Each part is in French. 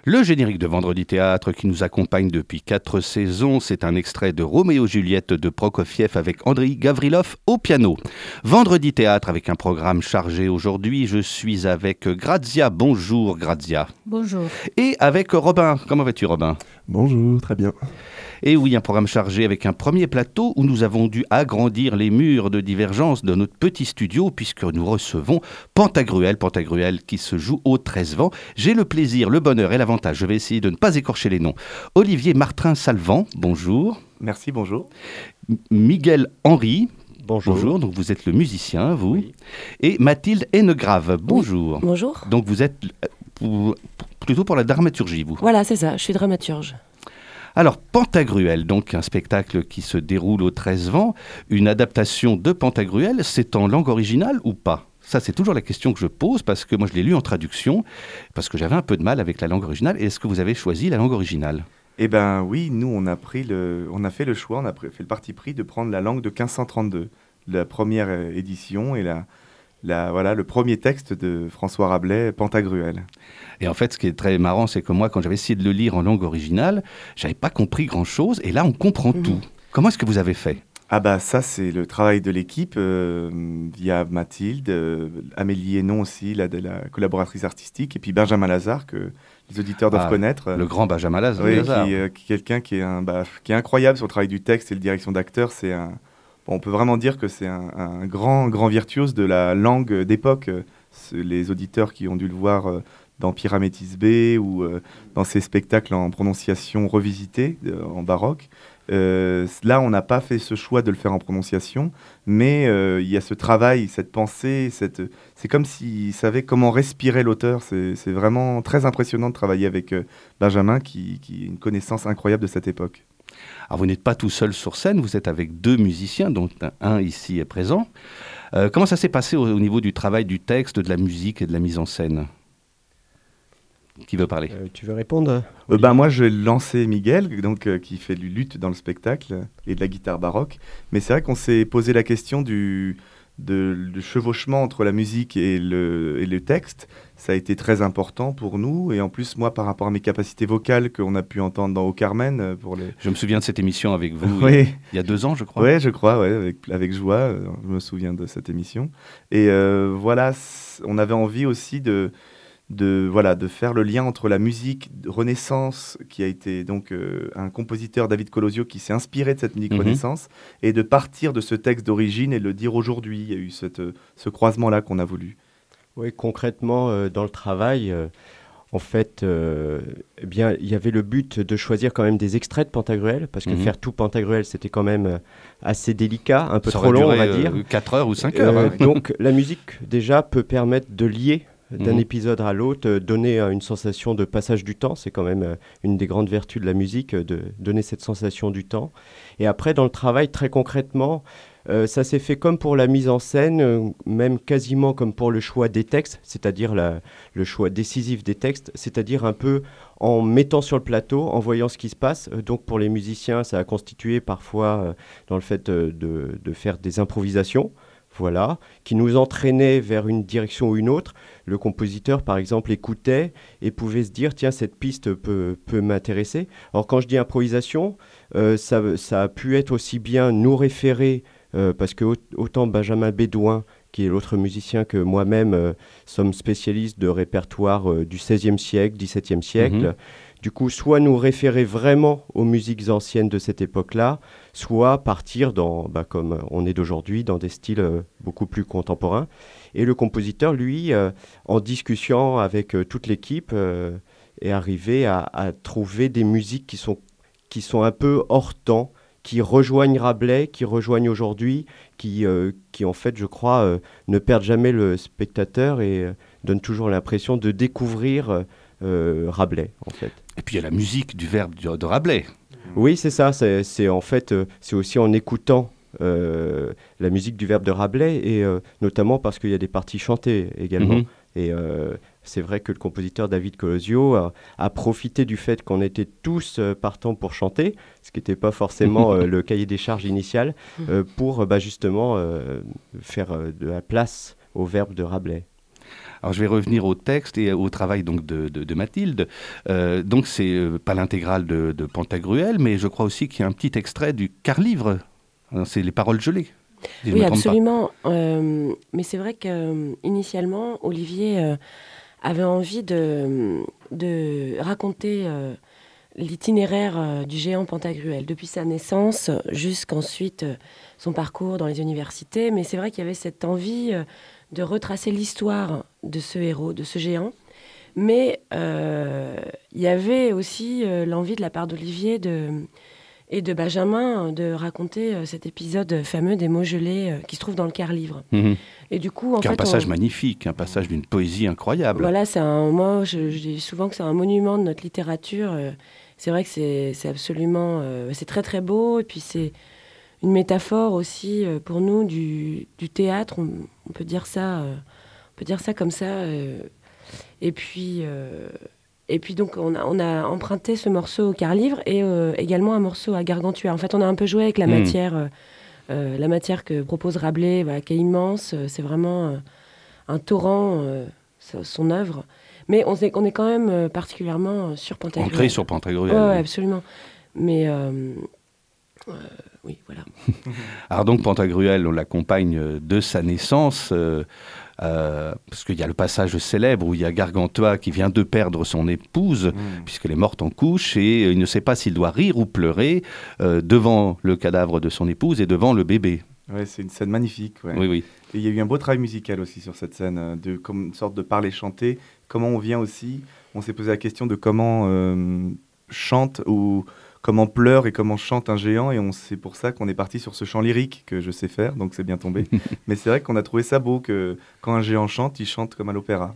Le générique de Vendredi Théâtre qui nous accompagne depuis 4 saisons, c'est un extrait de Roméo Juliette de Prokofiev avec Andrei Gavrilov au piano. Vendredi Théâtre avec un programme chargé aujourd'hui, je suis avec Grazia. Bonjour Grazia. Bonjour. Et avec Robin. Comment vas-tu Robin ? Bonjour, très bien. Et oui, un programme chargé avec un premier plateau où nous avons dû agrandir les murs de divergence de notre petit studio puisque nous recevons Pantagruel qui se joue au 13 vents. J'ai le plaisir, le bonheur et l'avantage, je vais essayer de ne pas écorcher les noms. Olivier Martin-Salvant, bonjour. Merci, bonjour. Miguel Henry. Bonjour. Donc vous êtes le musicien, vous. Oui. Et Mathilde Hennegrave, bonjour. Oui. Bonjour. Donc vous êtes plutôt pour la dramaturgie, vous. Voilà, c'est ça, je suis dramaturge. Alors, Pantagruel, donc un spectacle qui se déroule au 13 vents, une adaptation de Pantagruel, c'est en langue originale ou pas ? Ça, c'est toujours la question que je pose, parce que moi, je l'ai lu en traduction, parce que j'avais un peu de mal avec la langue originale. Et est-ce que vous avez choisi la langue originale ? Eh bien oui, nous on a fait le choix, on a fait le parti pris de prendre la langue de 1532, la première édition et le premier texte de François Rabelais, Pantagruel. Et en fait, ce qui est très marrant, c'est que moi, quand j'avais essayé de le lire en langue originale, j'avais pas compris grand-chose, et là, on comprend tout. Comment est-ce que vous avez fait ? Ah bah ça, c'est le travail de l'équipe, via Mathilde, Amélie Hénon aussi, la collaboratrice artistique, et puis Benjamin Lazare, que les auditeurs doivent connaître. Le grand Benjamin Lazare. Oui, quelqu'un qui est incroyable sur le travail du texte et la direction d'acteur. On peut vraiment dire que c'est un grand virtuose de la langue d'époque. Les auditeurs qui ont dû le voir dans Pyramétis B ou dans ces spectacles en prononciation revisitée, en baroque. Là, on n'a pas fait ce choix de le faire en prononciation, mais il y a ce travail, cette pensée, c'est comme s'il savait comment respirer l'auteur. C'est vraiment très impressionnant de travailler avec Benjamin, qui a une connaissance incroyable de cette époque. Alors, vous n'êtes pas tout seul sur scène, vous êtes avec 2 musiciens, dont un ici est présent. Comment ça s'est passé au niveau du travail du texte, de la musique et de la mise en scène ? Qui veut parler ? Tu veux répondre ? Moi, je vais lancer Miguel, qui fait du luth dans le spectacle et de la guitare baroque. Mais c'est vrai qu'on s'est posé la question du chevauchement entre la musique et le texte. Ça a été très important pour nous. Et en plus, moi, par rapport à mes capacités vocales qu'on a pu entendre dans Au Carmen. Je me souviens de cette émission avec vous oui. il y a 2 ans, je crois. Oui, je crois, avec joie. Je me souviens de cette émission. Et on avait envie aussi de faire le lien entre la musique Renaissance, qui a été donc un compositeur, David Colosio, qui s'est inspiré de cette musique Renaissance, et de partir de ce texte d'origine et le dire aujourd'hui. Il y a eu ce croisement-là qu'on a voulu. Oui, concrètement, dans le travail, en fait, il y avait le but de choisir quand même des extraits de Pantagruel, parce que faire tout Pantagruel, c'était quand même assez délicat, un peu trop long, on va dire. 4 heures ou 5 heures. Donc, la musique, déjà, peut permettre de lier d'un épisode à l'autre, donner une sensation de passage du temps. C'est quand même une des grandes vertus de la musique, de donner cette sensation du temps. Et après, dans le travail, très concrètement, ça s'est fait comme pour la mise en scène, même quasiment comme pour le choix des textes, c'est-à-dire le choix décisif des textes, c'est-à-dire un peu en mettant sur le plateau, en voyant ce qui se passe. Donc pour les musiciens, ça a constitué parfois dans le fait de faire des improvisations, qui nous entraînaient vers une direction ou une autre. Le compositeur, par exemple, écoutait et pouvait se dire « Tiens, cette piste peut m'intéresser ». Alors, quand je dis improvisation, ça a pu être aussi bien nous référer, parce que autant Benjamin Bédouin, qui est l'autre musicien, que moi-même sommes spécialistes de répertoire du XVIe siècle, XVIIe siècle. Du coup, soit nous référer vraiment aux musiques anciennes de cette époque-là, soit partir comme on est d'aujourd'hui, dans des styles beaucoup plus contemporains. Et le compositeur, lui, en discussion avec toute l'équipe, est arrivé à trouver des musiques qui sont un peu hors temps, qui rejoignent Rabelais, qui rejoignent aujourd'hui, qui en fait, je crois, ne perdent jamais le spectateur et donnent toujours l'impression de découvrir Rabelais, en fait. Et puis il y a la musique du verbe de Rabelais. Oui, c'est ça. C'est en fait, c'est aussi en écoutant la musique du verbe de Rabelais, et notamment parce qu'il y a des parties chantées également. Et c'est vrai que le compositeur David Colosio a profité du fait qu'on était tous partants pour chanter, ce qui n'était pas forcément le cahier des charges initial, pour justement faire de la place au verbe de Rabelais. Alors je vais revenir au texte et au travail donc de Mathilde. Donc c'est pas l'intégrale de Pantagruel, mais je crois aussi qu'il y a un petit extrait du quart-livre. C'est les paroles gelées. Si je Oui, me trompe pas. absolument. Mais c'est vrai qu'initialement, Olivier avait envie de raconter l'itinéraire du géant Pantagruel, depuis sa naissance jusqu'ensuite son parcours dans les universités. Mais c'est vrai qu'il y avait cette envie de retracer l'histoire de ce héros, de ce géant. Mais il y avait aussi l'envie de la part d'Olivier et de Benjamin de raconter cet épisode fameux des mots gelés qui se trouve dans le quart-livre. Mhm. Et du coup, en C'est un fait, passage magnifique, un passage d'une poésie incroyable. voilà, moi, je dis souvent que c'est un monument de notre littérature. C'est vrai que c'est absolument, c'est très très beau. Et puis c'est une métaphore aussi pour nous du théâtre. On peut dire ça, comme ça. Et puis donc on a emprunté ce morceau au quart-livre et également un morceau à Gargantua. En fait, on a un peu joué avec la matière que propose Rabelais, voilà, qui est immense. C'est vraiment un torrent, son œuvre. Mais on est quand même particulièrement sur Pantagruel. Ancré sur Pantagruel. Ouais, Oui. absolument. Mais oui, voilà. Alors donc Pantagruel, on l'accompagne de sa naissance, parce qu'il y a le passage célèbre où il y a Gargantua qui vient de perdre son épouse, puisqu'elle est morte en couche, et il ne sait pas s'il doit rire ou pleurer devant le cadavre de son épouse et devant le bébé. Ouais, c'est une scène magnifique. Ouais. Oui, oui. Et il y a eu un beau travail musical aussi sur cette scène, comme une sorte de parler-chanter. Comment on vient aussi, on s'est posé la question de comment chante ou comment pleure et comment chante un géant. Et c'est pour ça qu'on est parti sur ce chant lyrique que je sais faire, donc c'est bien tombé. Mais c'est vrai qu'on a trouvé ça beau que quand un géant chante, il chante comme à l'opéra.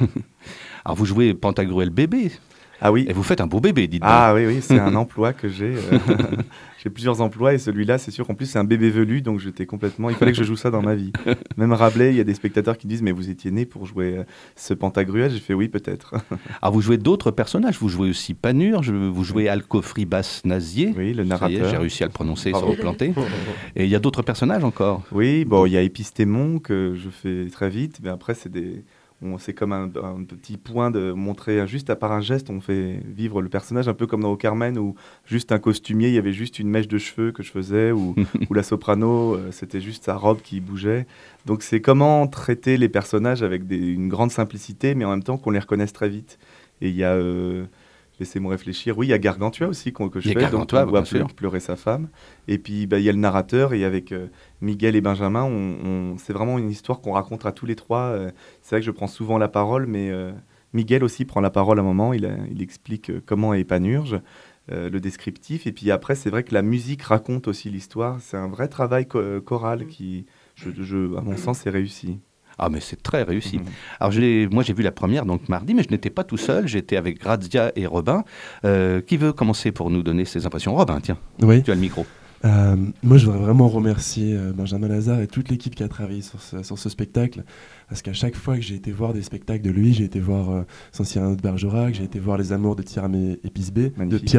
Alors vous jouez Pantagruel bébé, Ah oui. et vous faites un beau bébé, dites donc. Ah oui, c'est un emploi que j'ai. J'ai plusieurs emplois et celui-là, c'est sûr qu'en plus, c'est un bébé velu, donc il fallait que je joue ça dans ma vie. Même Rabelais, il y a des spectateurs qui disent, mais vous étiez né pour jouer ce Pantagruel. J'ai fait oui, peut-être. Alors vous jouez d'autres personnages, vous jouez aussi Panurge, vous jouez Alcofribas Nazier. Oui, le Ça y est, narrateur. j'ai réussi à le prononcer Bravo. sans me planter. Et il y a d'autres personnages encore. Oui, bon, il y a Épistémon que je fais très vite, mais après, c'est comme un petit point de montrer, juste à part un geste, on fait vivre le personnage, un peu comme dans Au Carmen, où juste un costumier, il y avait juste une mèche de cheveux que je faisais, ou la soprano, c'était juste sa robe qui bougeait. Donc c'est comment traiter les personnages avec une grande simplicité, mais en même temps qu'on les reconnaisse très vite. Et il y a... laissez-moi réfléchir. Oui, il y a Gargantua aussi que je Il y a fais, Gargantua, donc on voit bien sûr. pleurer sa femme. Et puis il y a le narrateur, et avec Miguel et Benjamin, c'est vraiment une histoire qu'on raconte à tous les trois. C'est vrai que je prends souvent la parole, mais Miguel aussi prend la parole à un moment. Il explique comment est Panurge, le descriptif. Et puis après, c'est vrai que la musique raconte aussi l'histoire. C'est un vrai travail choral qui, à mon sens, est réussi. Ah mais c'est très réussi. Mhm. Alors moi j'ai vu la première donc mardi, mais je n'étais pas tout seul, j'étais avec Grazia et Robin. Qui veut commencer pour nous donner ses impressions? Robin, tiens, Oui. tu as le micro. Moi, je voudrais vraiment remercier Benjamin Lazare et toute l'équipe qui a travaillé sur ce spectacle, parce qu'à chaque fois que j'ai été voir des spectacles de lui, j'ai été voir San Cyrano de Bergerac, j'ai été voir Les Amours de Pyram et Thisbé, Magnifique.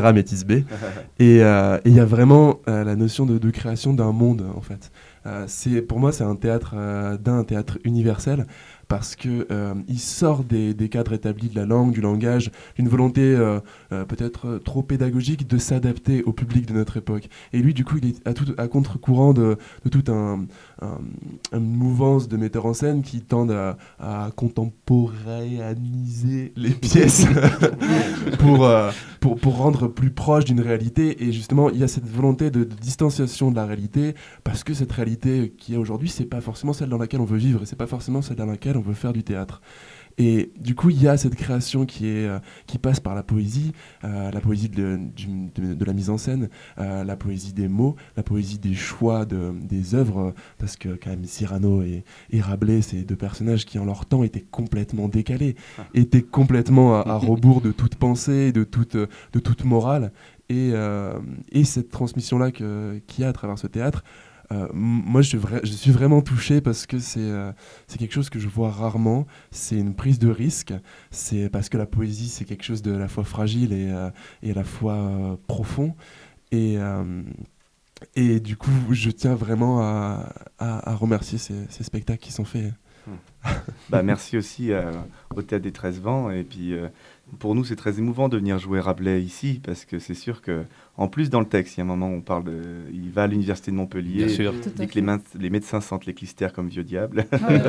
et il y a vraiment la notion de création d'un monde, en fait. Pour moi, c'est un théâtre universel, parce que il sort des cadres établis de la langue, du langage, d'une volonté peut-être trop pédagogique de s'adapter au public de notre époque. Et lui, du coup, il est à contre-courant de toute une mouvance de metteurs en scène qui tendent à contemporanéiser les pièces pour rendre plus proche d'une réalité. Et justement, il y a cette volonté de distanciation de la réalité, parce que cette réalité qui est aujourd'hui, c'est pas forcément celle dans laquelle on veut vivre, et c'est pas forcément celle dans laquelle on veut faire du théâtre. Et du coup, il y a cette création qui passe par la poésie de la mise en scène, la poésie des mots, la poésie des choix des œuvres, parce que quand même Cyrano et Rabelais, c'est deux personnages qui en leur temps étaient complètement décalés, étaient complètement à rebours de toute pensée, de toute morale. Et cette transmission-là qu'il y a à travers ce théâtre, moi, je suis vraiment touché, parce que c'est quelque chose que je vois rarement. C'est une prise de risque. C'est parce que la poésie, c'est quelque chose de à la fois fragile et à la fois profond. Et du coup, je tiens vraiment à remercier ces spectacles qui sont faits Merci aussi au Théâtre des 13 Vents. Et puis, pour nous, c'est très émouvant de venir jouer Rabelais ici, parce que c'est sûr que, en plus, dans le texte, il y a un moment où on parle il va à l'université de Montpellier, Bien sûr. il dit que les médecins sentent les clistères comme vieux diables,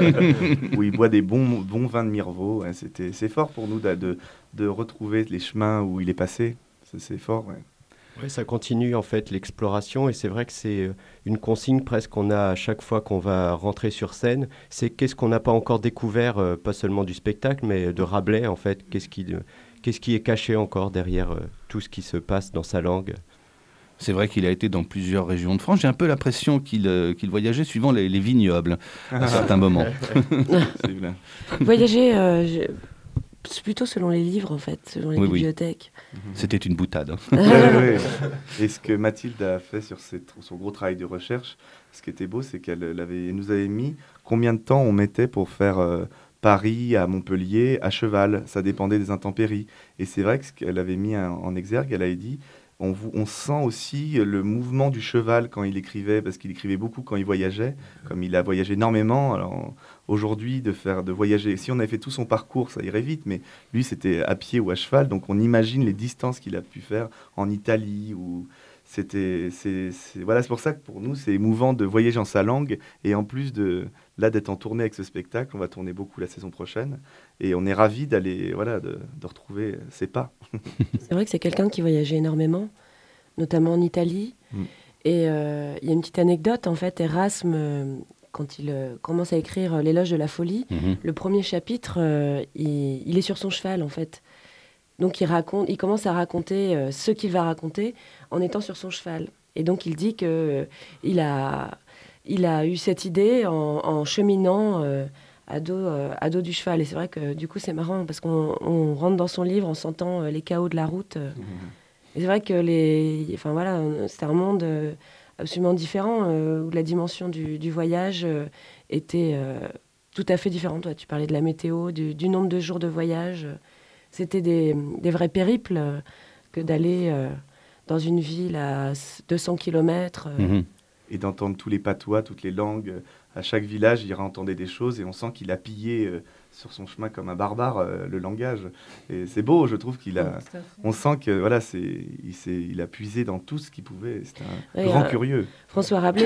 où il boit des bons vins de Mirvaux. Ouais, c'est fort pour nous de retrouver les chemins où il est passé. C'est fort, ouais. Oui, ça continue en fait l'exploration et c'est vrai que c'est une consigne presque qu'on a à chaque fois qu'on va rentrer sur scène. C'est qu'est-ce qu'on n'a pas encore découvert, pas seulement du spectacle, mais de Rabelais en fait. Qu'est-ce qui est caché encore derrière tout ce qui se passe dans sa langue. C'est vrai qu'il a été dans plusieurs régions de France. J'ai un peu l'impression qu'il voyageait suivant les vignobles à certains moments. C'est bien. Voyager, c'est plutôt selon les livres, en fait, selon les bibliothèques. C'était une boutade. Ouais. Et ce que Mathilde a fait sur son gros travail de recherche, ce qui était beau, c'est qu'elle nous avait mis combien de temps on mettait pour faire Paris à Montpellier à cheval. Ça dépendait des intempéries. Et c'est vrai que ce qu'elle avait mis en exergue, elle avait dit... On sent aussi le mouvement du cheval quand il écrivait, parce qu'il écrivait beaucoup quand il voyageait, comme il a voyagé énormément. Alors aujourd'hui, de voyager, si on avait fait tout son parcours, ça irait vite, mais lui, c'était à pied ou à cheval, donc on imagine les distances qu'il a pu faire en Italie. Voilà, c'est pour ça que pour nous, c'est émouvant de voyager en sa langue, et en plus d'être en tournée avec ce spectacle, on va tourner beaucoup la saison prochaine, et on est ravis d'aller, de retrouver ses pas. C'est vrai que c'est quelqu'un qui voyageait énormément, notamment en Italie. Et il y a une petite anecdote, en fait, Erasme, quand il commence à écrire L'éloge de la folie, le premier chapitre, il est sur son cheval, en fait. Donc il commence à raconter ce qu'il va raconter en étant sur son cheval. Et donc il dit qu'il a eu cette idée en cheminant à dos du cheval. Et c'est vrai que du coup c'est marrant parce qu'on rentre dans son livre en sentant les chaos de la route. Et c'est vrai que c'était un monde absolument différent où la dimension du voyage était tout à fait différente. Ouais, tu parlais de la météo, du nombre de jours de voyage. C'était des vrais périples que d'aller dans une ville à 200 km. Et d'entendre tous les patois, toutes les langues. À chaque village, il entendait des choses et on sent qu'il a pillé sur son chemin comme un barbare le langage. Et c'est beau, je trouve on sent que il a puisé dans tout ce qu'il pouvait. C'est un grand curieux. François Rabelais,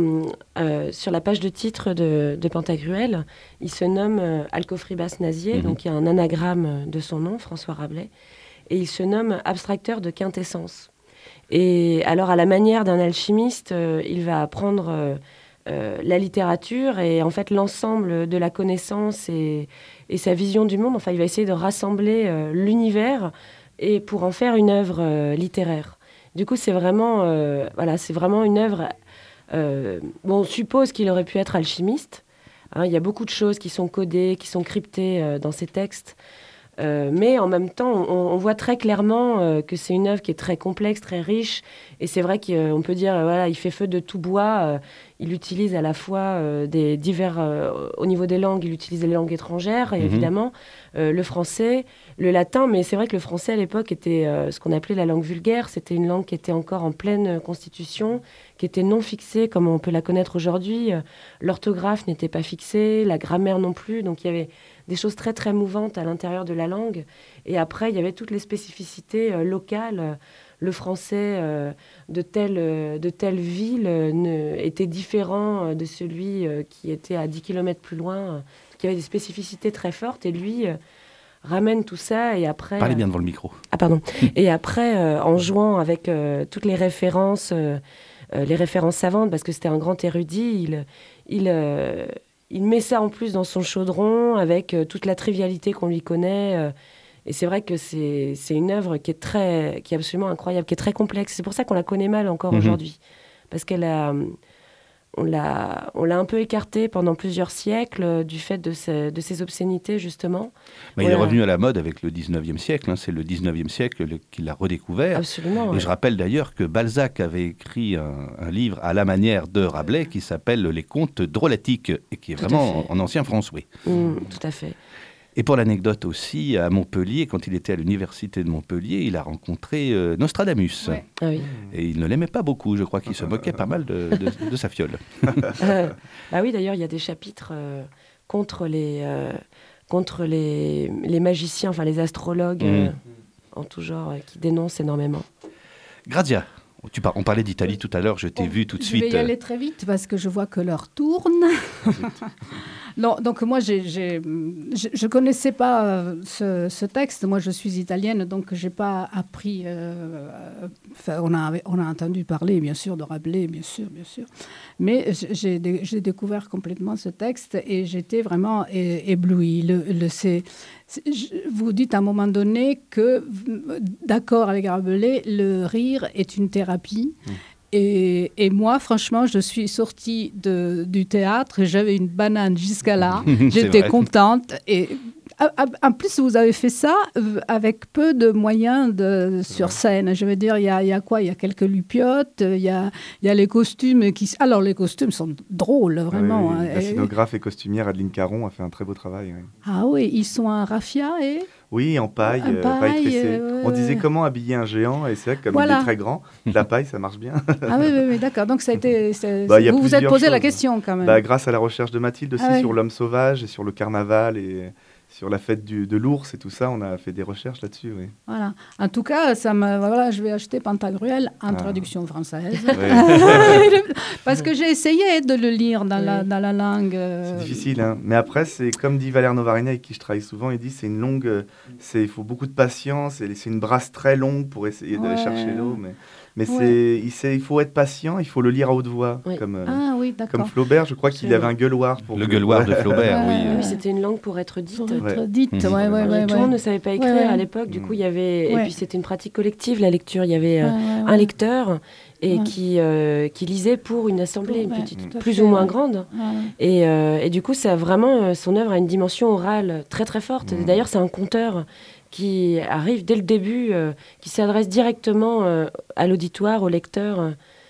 sur la page de titre de Pantagruel, il se nomme Alcofribas Nazier, donc il y a un anagramme de son nom, François Rabelais, et il se nomme abstracteur de quintessence. Et alors, à la manière d'un alchimiste, il va apprendre la littérature et en fait l'ensemble de la connaissance et sa vision du monde. Enfin, il va essayer de rassembler l'univers et pour en faire une œuvre littéraire. Du coup, c'est vraiment une œuvre. On suppose qu'il aurait pu être alchimiste. Il y a beaucoup de choses qui sont codées, qui sont cryptées dans ces textes. Mais en même temps, on voit très clairement que c'est une œuvre qui est très complexe, très riche. Et c'est vrai qu'on peut dire, il fait feu de tout bois. Il utilise à la fois au niveau des langues, il utilise les langues étrangères, et évidemment, le français, le latin. Mais c'est vrai que le français, à l'époque, était ce qu'on appelait la langue vulgaire. C'était une langue qui était encore en pleine constitution, qui était non fixée, comme on peut la connaître aujourd'hui. L'orthographe n'était pas fixée, la grammaire non plus. Donc, il y avait des choses très, très mouvantes à l'intérieur de la langue. Et après, il y avait toutes les spécificités locales. Le français de telle ville était différent de celui qui était à 10 km plus loin, qui avait des spécificités très fortes. Et lui ramène tout ça et après... Parlez bien devant le micro. Ah, pardon. Et après, en jouant avec toutes les références savantes, parce que c'était un grand érudit, il met ça en plus dans son chaudron avec toute la trivialité qu'on lui connaît. Et c'est vrai que c'est une œuvre qui est absolument incroyable, qui est très complexe. C'est pour ça qu'on la connaît mal encore aujourd'hui. Parce on l'a un peu écartée pendant plusieurs siècles du fait de ses obscénités, justement. Mais il est revenu à la mode avec le 19e siècle. C'est le 19e siècle qu'il l'a redécouvert. Absolument. Et je rappelle d'ailleurs que Balzac avait écrit un livre à la manière de Rabelais qui s'appelle Les Contes drôlatiques et qui est vraiment en ancien français. Tout à fait. Et pour l'anecdote aussi, à Montpellier, quand il était à l'université de Montpellier, il a rencontré Nostradamus. Ouais. Ah oui. Et il ne l'aimait pas beaucoup, je crois qu'il se moquait pas mal de sa fiole. Oui, d'ailleurs, il y a des chapitres contre les magiciens, enfin les astrologues en tout genre, qui dénoncent énormément. Grazia, on parlait d'Italie tout à l'heure, je t'ai vu tout de suite. Je vais y aller très vite parce que je vois que l'heure tourne. Non, donc moi, je connaissais pas ce texte. Moi, je suis italienne, donc j'ai pas appris. On a entendu parler, bien sûr, de Rabelais, bien sûr. Mais j'ai découvert complètement ce texte et j'étais vraiment éblouie. Vous dites à un moment donné que, d'accord avec Rabelais, le rire est une thérapie. Et moi, franchement, je suis sortie du théâtre et j'avais une banane jusqu'à là. J'étais contente. Et en plus, vous avez fait ça avec peu de moyens sur scène. Je veux dire, il y a quoi? Il y a quelques lupiotes, il y a les costumes Alors, les costumes sont drôles, vraiment. Oui. La scénographe et costumière Adeline Caron a fait un très beau travail. Oui. Ah oui, ils sont en raffia et... Oui, en paille tressée. On disait comment habiller un géant, et c'est vrai que comme il est très grand, la paille, ça marche bien. Ah oui, d'accord. Donc ça a été... vous vous êtes posé la question quand même. Grâce à la recherche de Mathilde aussi sur l'homme sauvage et sur le carnaval et sur la fête de l'ours et tout ça, on a fait des recherches là-dessus. Oui. Voilà. En tout cas, je vais acheter Pantagruel en traduction française. Parce que j'ai essayé de le lire dans la langue. C'est difficile, hein. Mais après, c'est comme dit Valère Novarina, avec qui je travaille souvent, il dit c'est une longue... il faut beaucoup de patience, et c'est une brasse très longue pour essayer d'aller chercher l'eau. Mais il faut être patient, il faut le lire à haute voix. Oui. Comme Flaubert, je crois qu'il avait un gueuloir. Le gueuloir de Flaubert, oui. Oui, c'était une langue pour être dite. Tout le monde ne savait pas écrire à l'époque, du coup, il y avait... Et puis, c'était une pratique collective, la lecture. Il y avait un lecteur qui lisait pour une assemblée plus ou moins grande. Et du coup, son œuvre a une dimension orale très, très forte. D'ailleurs, c'est un conteur qui arrive dès le début, qui s'adresse directement à l'auditoire, au lecteur.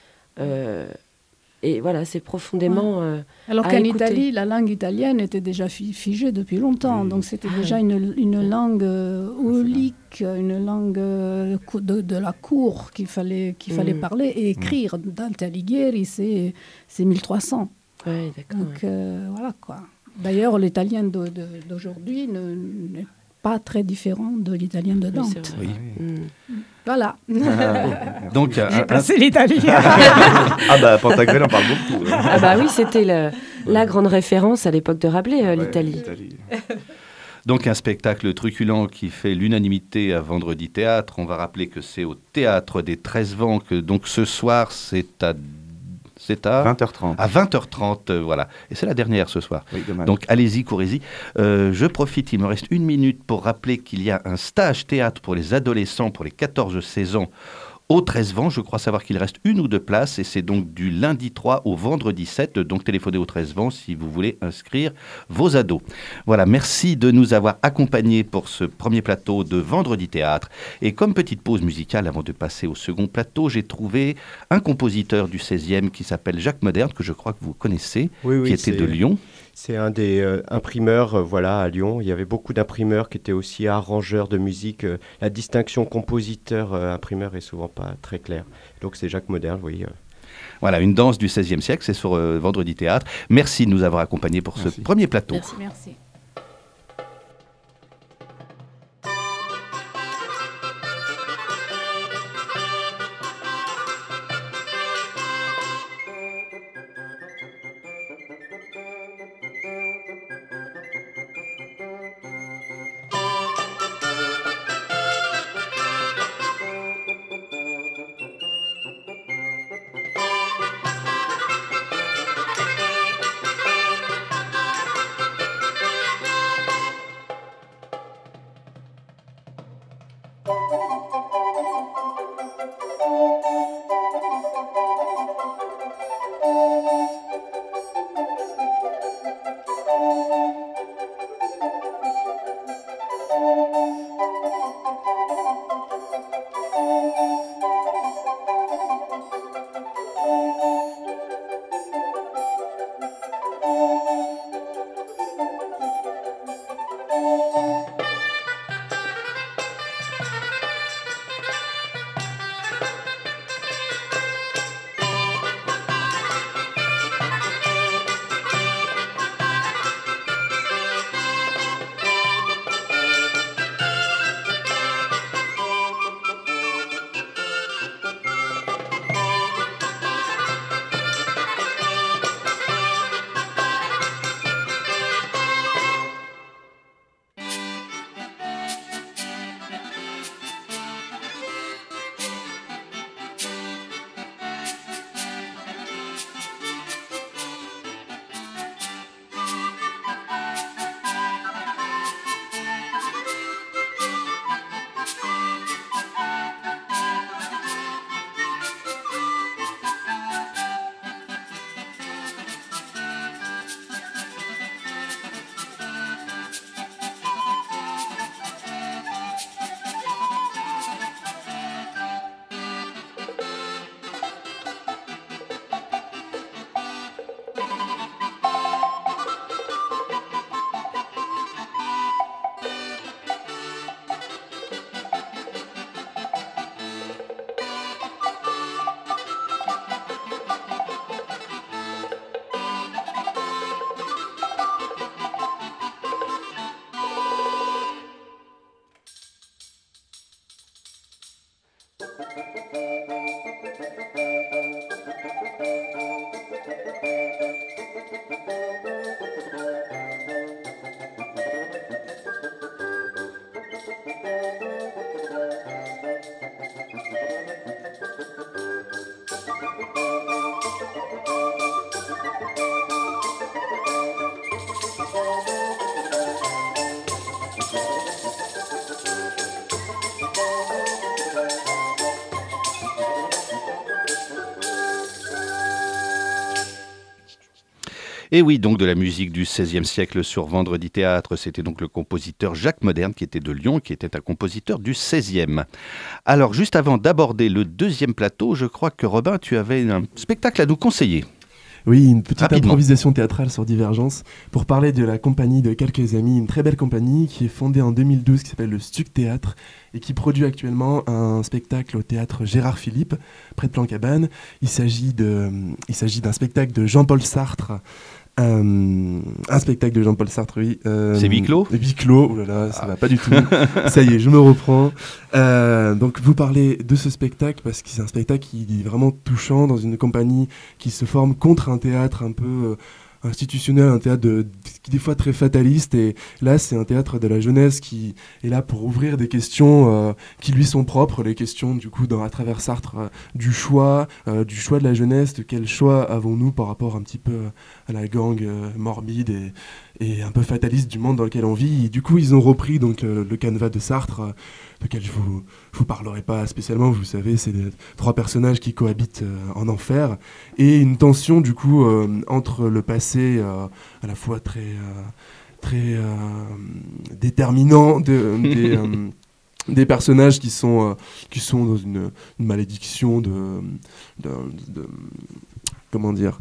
Et voilà, c'est profondément alors qu'en Italie, la langue italienne était déjà figée depuis longtemps. Donc c'était déjà une langue aulique, une langue de la cour qu'il fallait parler et écrire. Dante Alighieri, c'est 1300. Oui, d'accord. Donc voilà quoi. D'ailleurs, l'italien d'aujourd'hui n'est pas très différent de l'italien de Dante. Oui. Voilà. Donc, j'ai passé l'italien. Pantagruel en parle beaucoup. Oui, c'était la grande référence à l'époque de Rabelais, l'Italie. Donc un spectacle truculent qui fait l'unanimité à Vendredi Théâtre. On va rappeler que c'est au Théâtre des 13 Vents que donc ce soir c'est à 20h30. À 20h30, voilà. Et c'est la dernière ce soir. Oui, dommage. Donc allez-y, courez-y. Je profite, il me reste 1 minute pour rappeler qu'il y a un stage théâtre pour les adolescents pour les 14-16 ans au 13 Vents. Je crois savoir qu'il reste 1 ou 2 places et c'est donc du lundi 3 au vendredi 7. Donc téléphonez au 13 Vents si vous voulez inscrire vos ados. Voilà, merci de nous avoir accompagnés pour ce premier plateau de Vendredi Théâtre. Et comme petite pause musicale avant de passer au second plateau, j'ai trouvé un compositeur du 16e qui s'appelle Jacques Moderne, que je crois que vous connaissez, qui était de Lyon. C'est un des imprimeurs à Lyon. Il y avait beaucoup d'imprimeurs qui étaient aussi arrangeurs de musique. La distinction compositeur-imprimeur est souvent pas très claire. Donc c'est Jacques Moderne, oui. Voilà, une danse du XVIe siècle, c'est sur Vendredi Théâtre. Merci de nous avoir accompagnés pour ce premier plateau. Merci. Et oui, donc de la musique du XVIe siècle sur Vendredi Théâtre. C'était donc le compositeur Jacques Moderne qui était de Lyon, qui était un compositeur du XVIe. Alors, juste avant d'aborder le deuxième plateau, je crois que Robin, tu avais un spectacle à nous conseiller. Oui, une petite Rapidement. improvisation théâtrale sur Divergence pour parler de la compagnie de quelques amis, une très belle compagnie qui est fondée en 2012 qui s'appelle le Stuc Théâtre et qui produit actuellement un spectacle au théâtre Gérard Philippe, près de Plan-Cabane. Il s'agit d'un spectacle de Jean-Paul Sartre. Un spectacle de Jean-Paul Sartre, oui. C'est huis clos ? Huis clos, oh là là, ça va pas du tout. Ça y est, je me reprends. Donc vous parlez de ce spectacle parce que c'est un spectacle qui est vraiment touchant dans une compagnie qui se forme contre un théâtre un peu institutionnel, un théâtre qui est des fois très fataliste, et là c'est un théâtre de la jeunesse qui est là pour ouvrir des questions qui lui sont propres, les questions du coup à travers Sartre du choix de la jeunesse, de quel choix avons-nous par rapport un petit peu à la gangue morbide et un peu fataliste du monde dans lequel on vit. Et du coup ils ont repris donc le canevas de Sartre, lequel je vous parlerai pas spécialement, vous savez, c'est trois personnages qui cohabitent en enfer, et une tension du coup entre le passé à la fois très déterminant des personnages qui sont dans une malédiction comment dire,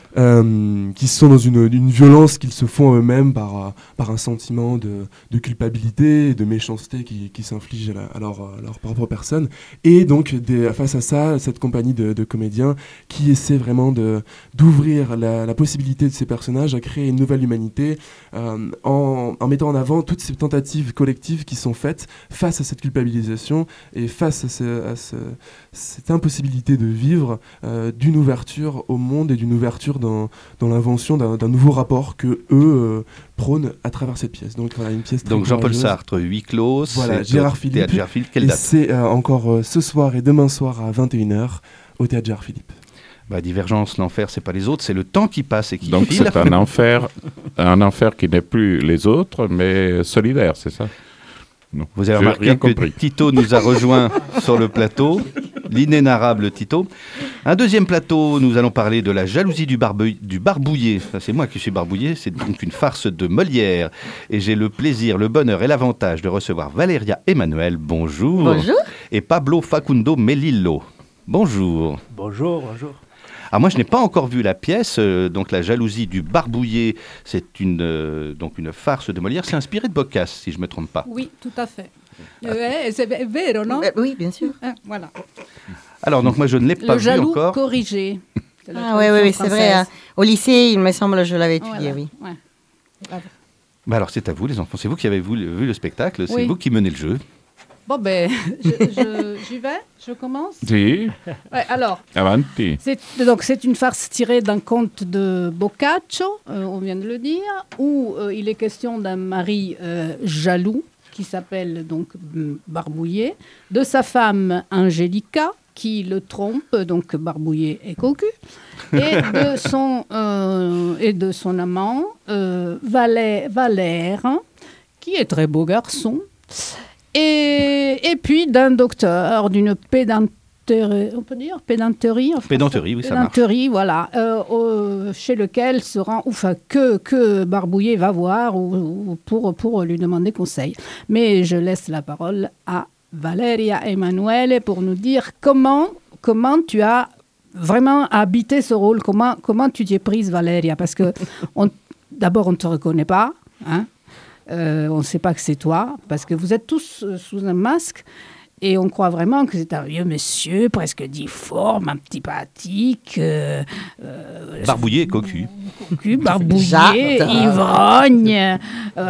qui sont dans une violence qu'ils se font eux-mêmes par un sentiment de culpabilité et de méchanceté qui s'infligent à leur propre personne. Et donc, face à ça, cette compagnie de comédiens qui essaie vraiment d'ouvrir la possibilité de ces personnages à créer une nouvelle humanité en mettant en avant toutes ces tentatives collectives qui sont faites face à cette culpabilisation et face à cette impossibilité de vivre, d'une ouverture au monde et d'une ouverture dans l'invention d'un nouveau rapport que eux prônent à travers cette pièce. Donc voilà, une pièce très Donc Jean-Paul courageuse. Sartre, huis clos, Voilà, c'est Gérard au Philippe. Théâtre Gérard Philippe. Quelle Et date ? c'est encore ce soir et demain soir à 21h au Théâtre Gérard Philippe. Divergence, l'enfer, c'est pas les autres, c'est le temps qui passe et qui Donc file. c'est un enfer qui n'est plus les autres, mais solidaire, c'est ça? Non. Vous avez J'ai remarqué rien que compris. Tito nous a rejoint sur le plateau, l'inénarrable Tito. Un deuxième plateau, nous allons parler de la jalousie du barbouillé. Ça, c'est moi qui suis barbouillé, c'est donc une farce de Molière. Et j'ai le plaisir, le bonheur et l'avantage de recevoir Valéria Emmanuel, bonjour. Bonjour. Et Pablo Facundo Melillo, bonjour. Bonjour, bonjour. Alors moi, je n'ai pas encore vu la pièce, donc la jalousie du barbouillé, c'est donc une farce de Molière. C'est inspiré de Boccace, si je ne me trompe pas. Oui, tout à fait. C'est vero, non? Oui, bien sûr. Voilà. Alors, donc moi, je ne l'ai pas Le vu jaloux encore. corrigé. C'est la Ah oui, traduction c'est vrai. française. Au lycée, il me semble, je l'avais étudié, Voilà, oui. ouais. Bravo. Alors, c'est à vous, les enfants. C'est vous qui avez vu le spectacle. C'est Oui. vous qui menez le jeu. Bon, ben, j'y vais, je commence. Si, Ouais, alors, avanti. c'est une farce tirée d'un conte de Boccaccio, on vient de le dire, où il est question d'un mari jaloux, qui s'appelle donc Barbouillé, de sa femme Angélica, qui le trompe, donc Barbouillé et cocu, et de son amant Valère, qui est très beau garçon, et puis d'un docteur, d'une pédanterie, on peut dire pédanterie, en français. Pédanterie, oui, ça marche. Pédanterie, voilà, chez lequel se rend, que Barbouillé va voir pour lui demander conseil. Mais je laisse la parole à Valéria Emmanuel pour nous dire comment tu as vraiment à habiter ce rôle. Comment tu t'y es prise, Valéria? Parce que d'abord, on ne te reconnaît pas, hein. On ne sait pas que c'est toi, parce que vous êtes tous sous un masque. Et on croit vraiment que c'est un vieux monsieur, presque difforme, antipathique. Barbouillé et cocu. Barbouillé, ivrogne.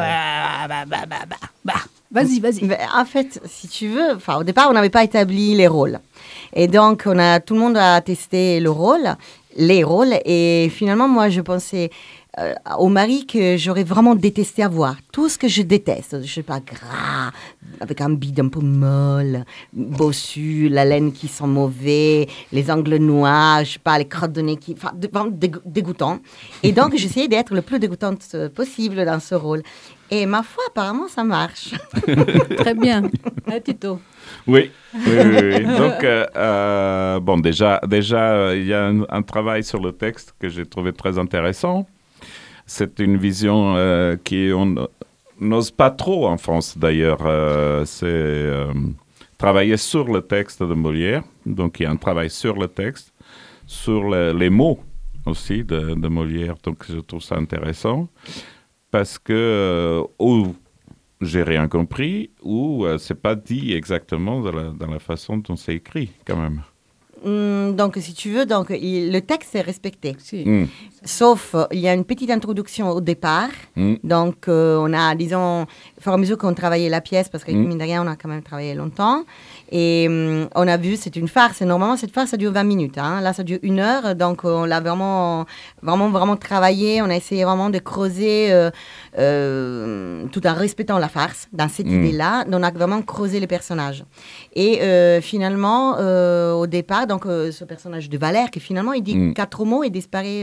Vas-y. En fait, si tu veux, au départ, on n'avait pas établi les rôles. Et donc, tout le monde a testé les rôles. Et finalement, moi, je pensais au mari que j'aurais vraiment détesté avoir. Tout ce que je déteste. Je sais pas, gras, avec un bide un peu molle, bossu, la laine qui sent mauvais, les angles noirs, je sais pas, les crottes de nez vraiment dégoûtant. Et donc, j'essayais d'être le plus dégoûtante possible dans ce rôle. Et ma foi, apparemment, ça marche. Très bien. Tito. Oui. Donc, déjà, il y a un travail sur le texte que j'ai trouvé très intéressant. C'est une vision qu'on n'ose pas trop en France, d'ailleurs. C'est travailler sur le texte de Molière. Donc, il y a un travail sur le texte, sur les mots aussi de Molière. Donc, je trouve ça intéressant. Parce que ou j'ai rien compris, ou c'est pas dit exactement dans la façon dont c'est écrit, quand même. Donc, si tu veux, le texte est respecté. Si. Sauf, il y a une petite introduction au départ. Donc, on a, disons, au fur et à mesure qu'on travaillait la pièce, parce que mine de rien, on a quand même travaillé longtemps. Et on a vu, c'est une farce. Et normalement, cette farce, ça dure 20 minutes. Hein. Là, ça dure 1 heure. Donc, on l'a vraiment travaillé. On a essayé vraiment de creuser tout en respectant la farce dans cette idée-là. On a vraiment creusé les personnages. Et finalement, au départ, donc ce personnage de Valère, qui finalement, il dit 4 mots et disparaît.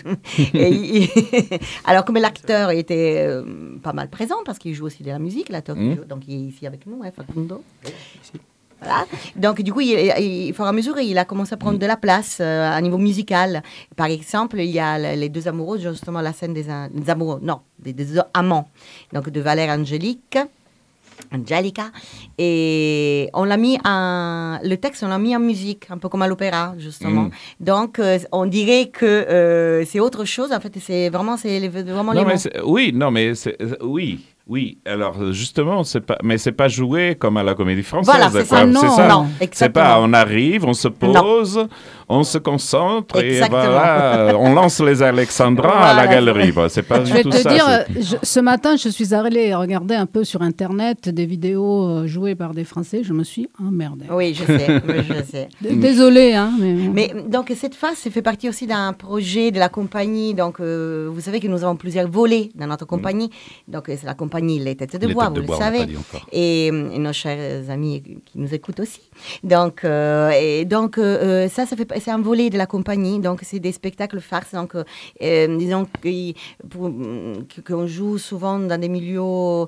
Alors, comme l'acteur était pas mal présent, parce qu'il joue aussi de la musique, l'acteur donc il est ici avec nous, Facundo. Voilà. Donc, du coup, au fur et à mesure, il a commencé à prendre de la place à niveau musical. Par exemple, il y a les deux amoureux, justement, la scène des amoureux, non, des amants, donc de Valère Angelica. Et on l'a mis le texte, on l'a mis en musique, un peu comme à l'opéra, justement. Donc, on dirait que c'est autre chose. En fait, c'est vraiment les mots. Oui, alors justement, c'est pas joué comme à la Comédie Française. Voilà, c'est ça. Non, c'est pas, on arrive, on se pose, on se concentre et voilà, on lance les Alexandrins à la galerie. C'est pas du tout ça. Je vais te dire, ce matin, je suis allée regarder un peu sur Internet des vidéos jouées par des Français. Je me suis emmerdée. Oui, je sais. Désolée, hein. Mais donc, cette phase, ça fait partie aussi d'un projet de la compagnie. Donc, vous savez que nous avons plusieurs volets dans notre compagnie. Donc, c'est la compagnie Les Têtes de Bois, vous le savez. Et nos chers amis qui nous écoutent aussi. Donc, c'est un volet de la compagnie. Donc, c'est des spectacles farces. Donc, disons qu'on joue souvent dans des milieux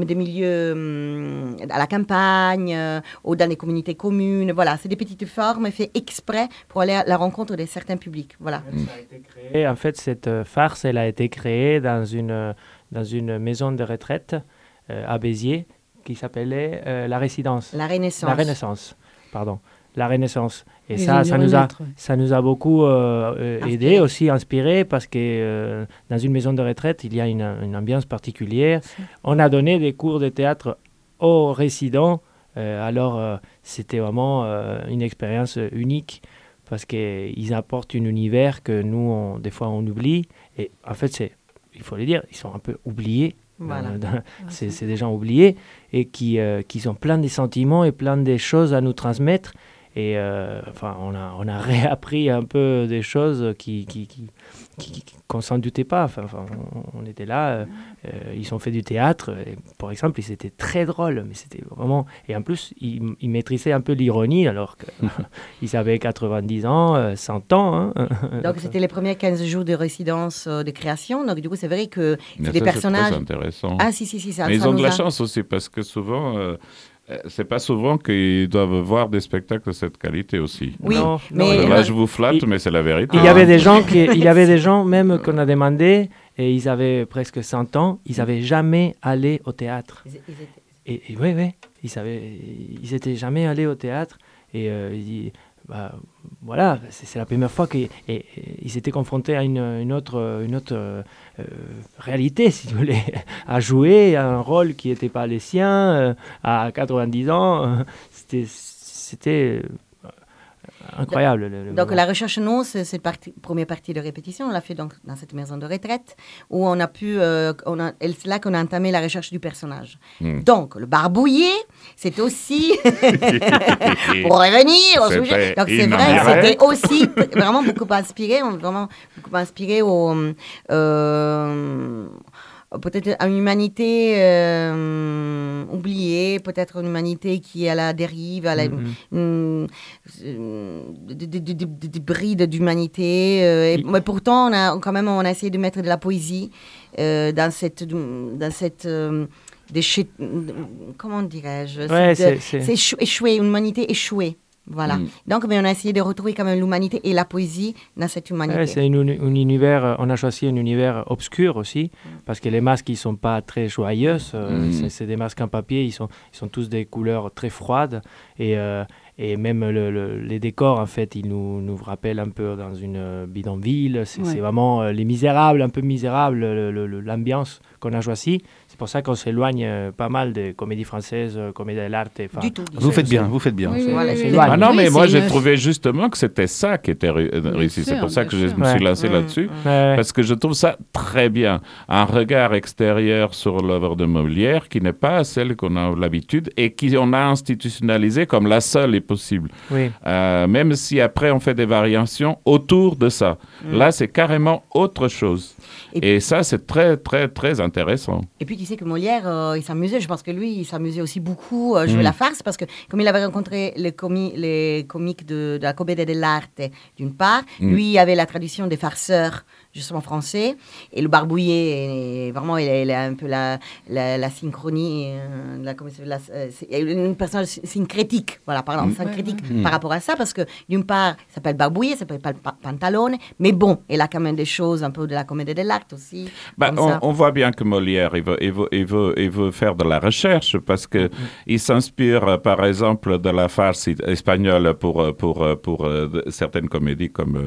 à la campagne ou dans des communautés communes. Voilà, c'est des petites formes faites exprès pour aller à la rencontre de certains publics. Voilà. En fait, cette farce, elle a été créée dans une maison de retraite à Béziers qui s'appelait La Résidence. La Renaissance. La Renaissance, pardon. La Renaissance. Et ça nous a beaucoup aidé, aussi inspiré, parce que dans une maison de retraite, il y a une ambiance particulière. On a donné des cours de théâtre aux résidents. Alors, c'était vraiment une expérience unique, parce qu'ils apportent un univers que nous, des fois, on oublie. Et en fait, il faut le dire, ils sont un peu oubliés. Voilà. C'est des gens oubliés et qui ont plein de sentiments et plein de choses à nous transmettre. Et on a réappris un peu des choses qu'on s'en doutait pas. Enfin, on était là, ils ont fait du théâtre. Et, par exemple, c'était très drôle, mais c'était vraiment... Et en plus, ils maîtrisaient un peu l'ironie, alors qu'ils avaient 90 ans, 100 ans. Hein. Donc, c'était les premiers 15 jours de résidence de création. Donc, du coup, c'est vrai que c'est des personnages... C'est très intéressant. Ah, si, ça, mais ils ont de la chance aussi, parce que souvent... c'est pas souvent qu'ils doivent voir des spectacles de cette qualité aussi. Oui, mais là je vous flatte, mais c'est la vérité. Il y avait des gens même qu'on a demandé, et ils avaient presque 100 ans, ils n'avaient jamais allé au théâtre. Oui, ils étaient jamais allés au théâtre. Et voilà, c'est la première fois qu'ils s'étaient confrontés à une autre réalité, si vous voulez, à jouer un rôle qui n'était pas les siens à 90 ans. C'était incroyable. Donc la recherche, nous, c'est cette première partie de répétition. On l'a fait donc dans cette maison de retraite où on a pu, c'est là qu'on a entamé la recherche du personnage. Donc le barbouillé, c'est aussi pour revenir au sujet. Donc c'est vrai, c'était aussi vraiment beaucoup inspiré au peut-être une humanité oubliée, peut-être une humanité qui est à la dérive, des brides d'humanité. Mais pourtant, on a essayé de mettre de la poésie dans cette comment dirais-je, c'est échoué, une humanité échouée. Voilà. Donc, on a essayé de retrouver quand même l'humanité et la poésie dans cette humanité. C'est un univers, on a choisi un univers obscur aussi, parce que les masques, ils ne sont pas très joyeux. C'est des masques en papier, ils sont tous des couleurs très froides. Et même les décors, en fait, ils nous rappellent un peu dans une bidonville. C'est vraiment les Misérables, un peu Misérables, l'ambiance qu'on a choisie. C'est pour ça qu'on s'éloigne pas mal des comédies françaises, comédies de l'art. Du tout. Vous faites bien. Ah non, mais moi, j'ai trouvé justement que c'était ça qui était réussi. C'est pour ça que je me suis lancé là-dessus. Parce que je trouve ça très bien. Un regard extérieur sur l'œuvre de Molière qui n'est pas celle qu'on a l'habitude et qu'on a institutionnalisée comme la seule est possible. Même si après, on fait des variations autour de ça. Là, c'est carrément autre chose. Et ça, c'est très, très, très intéressant. Et puis, tu sais que Molière, il s'amusait. Je pense que lui, il s'amusait aussi beaucoup à jouer la farce parce que, comme il avait rencontré les comiques de la Commedia dell'arte, d'une part, lui, il avait la tradition des farceurs, justement français. Et le Barbouillé, vraiment, il a un peu la synchronie, une personnage syncrétique. Voilà, pardon, syncrétique par rapport à ça parce que, d'une part, il s'appelle Barbouillé, il s'appelle Pantalone, mais bon, il a quand même des choses un peu de la Commedia dell'arte aussi. On voit bien que Molière, il veut faire de la recherche parce que il s'inspire, par exemple, de la farce espagnole pour certaines comédies comme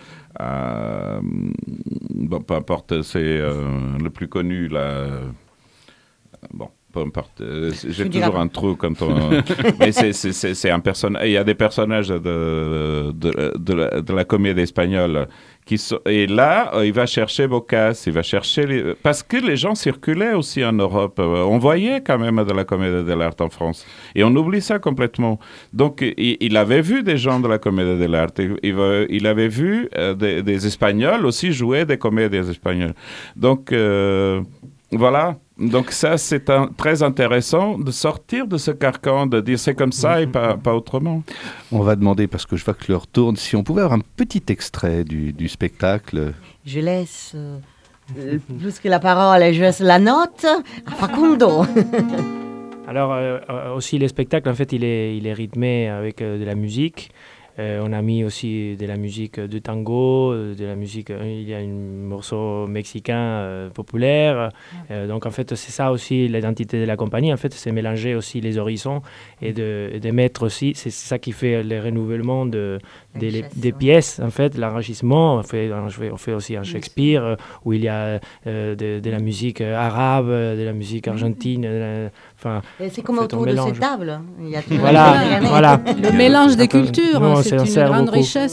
peu importe, c'est le plus connu là. Peu importe, j'ai toujours un trou quand on. Mais c'est un personnage. Il y a des personnages de la comédie espagnole et là, il va chercher Boccace, il va chercher parce que les gens circulaient aussi en Europe. On voyait quand même de la comédie de l'art en France et on oublie ça complètement. Donc, il avait vu des gens de la comédie de l'art. Il avait vu des Espagnols aussi jouer des comédies espagnoles. Donc voilà. Donc ça, c'est très intéressant de sortir de ce carcan, de dire c'est comme ça et pas autrement. On va demander, parce que je vois que l'heure tourne, si on pouvait avoir un petit extrait du spectacle. Je laisse plus que la parole, je laisse la note à Facundo. Alors aussi, le spectacle, en fait, il est rythmé avec de la musique. On a mis aussi de la musique de tango, de la musique, il y a un morceau mexicain populaire. Donc en fait, c'est ça aussi l'identité de la compagnie. En fait, c'est mélanger aussi les horizons et de mettre aussi, c'est ça qui fait le renouvellement des pièces. En fait, l'enrichissement, on fait aussi un Shakespeare où il y a de la musique arabe, de la musique argentine. C'est comme autour de cette table. Il y a tout voilà. Le mélange des cultures. C'est une grande richesse.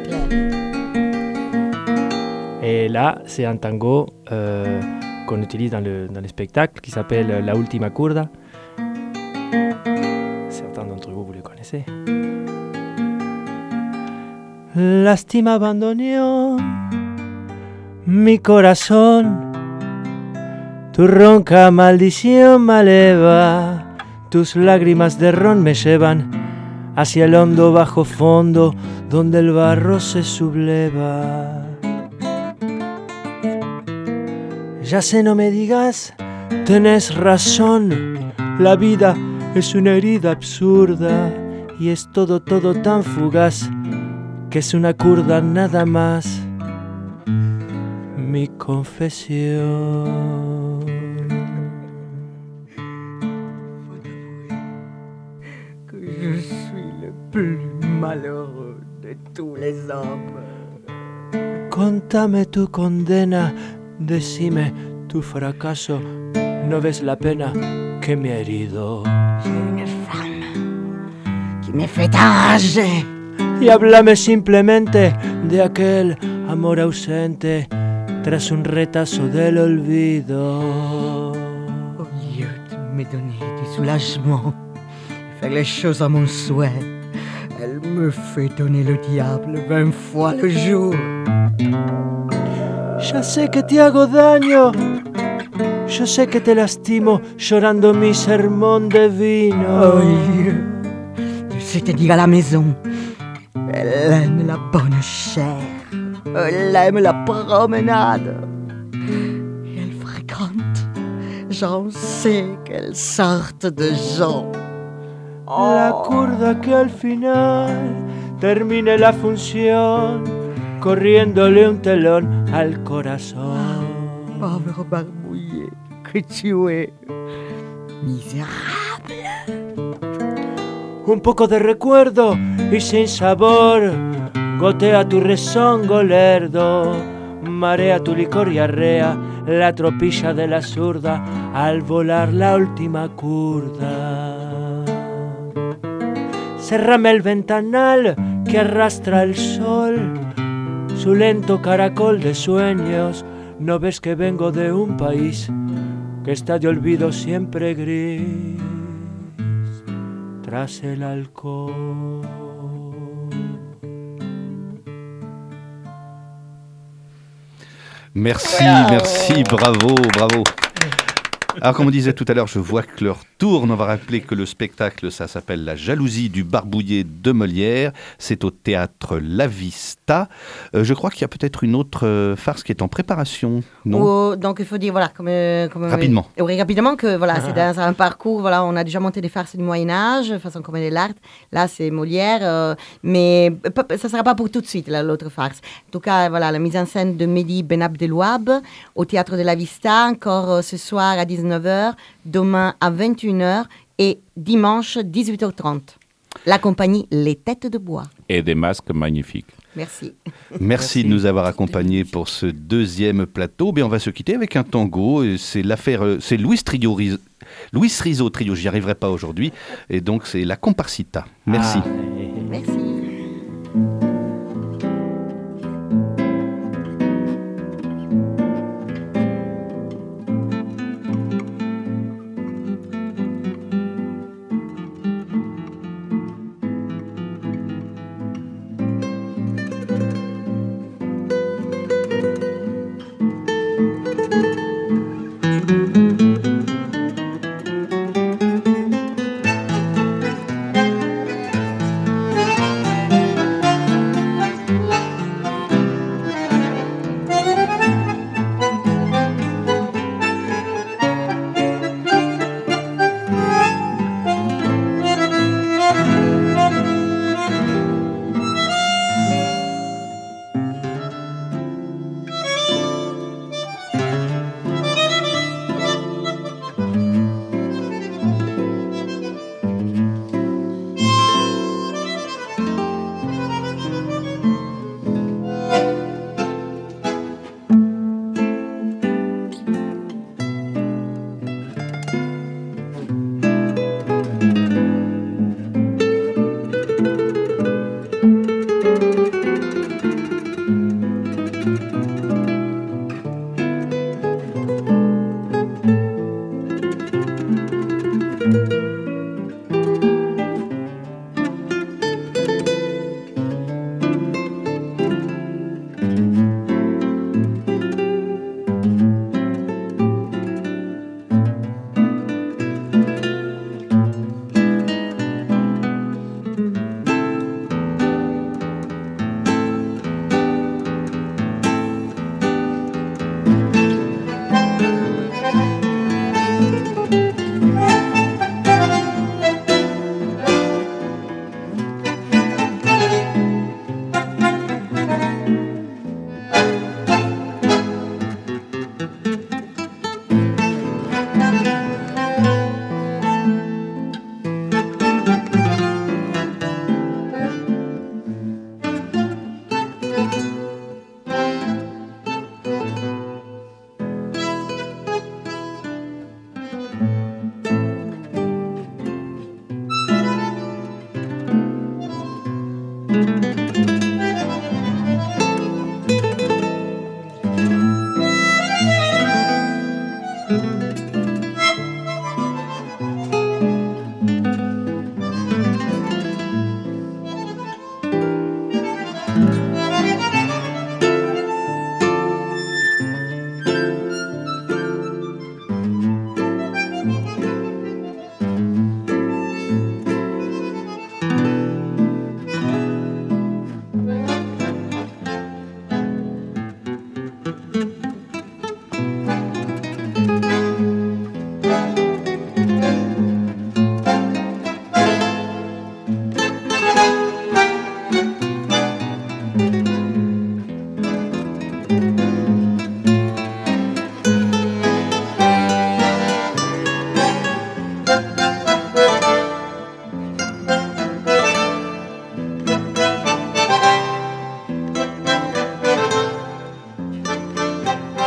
Et là, c'est un tango qu'on utilise dans le spectacle qui s'appelle La Última Curda. Certains d'entre vous le connaissez. Lástima abandonó mi corazón, tu ronca maldición me eleva, tus lágrimas de ron me llevan hacia el hondo bajo fondo donde el barro se subleva. Ya sé, no me digas, tenés razón, la vida es una herida absurda y es todo tan fugaz que es una curda nada más, mi confesión. Je suis le plus malheureux hommes. Contame tu condena, decime tu fracaso, no ves la pena que me ha herido. J'ai une femme qui me fait enrager. Y háblame simplemente de aquel amor ausente tras un retazo del olvido. Au lieu de me donner du soulagement et faire les choses à mon souhait, elle me fait donner le diable 20 fois le jour. Ya sé que te hago daño, yo sé que te lastimo llorando mi sermón de vino. Au lieu de se tenir à la maison, elle aime la bonne chair, elle aime la promenade. Et elle fréquente, j'en sais quelle sorte de gens. La curda que al final termine la función corriéndole un telón al corazón. Pauvre barbouillé que tu es, misérable. Un poco de recuerdo y sin sabor gotea tu rezongo lerdo, marea tu licor y arrea la tropilla de la zurda al volar la última curda. Cerrame el ventanal que arrastra el sol, su lento caracol de sueños. ¿No ves que vengo de un país que está de olvido siempre gris tras el alcohol? Merci, merci, bravo, bravo. Alors, comme on disait tout à l'heure, je vois que l'heure tourne. On va rappeler que le spectacle, ça s'appelle La jalousie du barbouillé de Molière. C'est au théâtre La Vista. Je crois qu'il y a peut-être une autre farce qui est en préparation, non? Donc, il faut dire, voilà, rapidement. Oui, rapidement, que voilà, c'est dans un parcours, voilà, on a déjà monté des farces du Moyen-Âge, façon comédie de l'art. Là, c'est Molière, mais ça ne sera pas pour tout de suite, l'autre farce. En tout cas, voilà, la mise en scène de Mehdi Benabdelouab au théâtre de La Vista, encore ce soir à 19h, demain à 21h et dimanche 18h30. La compagnie Les Têtes de Bois. Et des masques magnifiques. Merci. Merci de nous avoir accompagnés pour ce deuxième plateau. On va se quitter avec un tango. C'est l'affaire, c'est Luis Rizzo Trio. J'y arriverai pas aujourd'hui. Et donc c'est la Comparsita. Merci. Merci.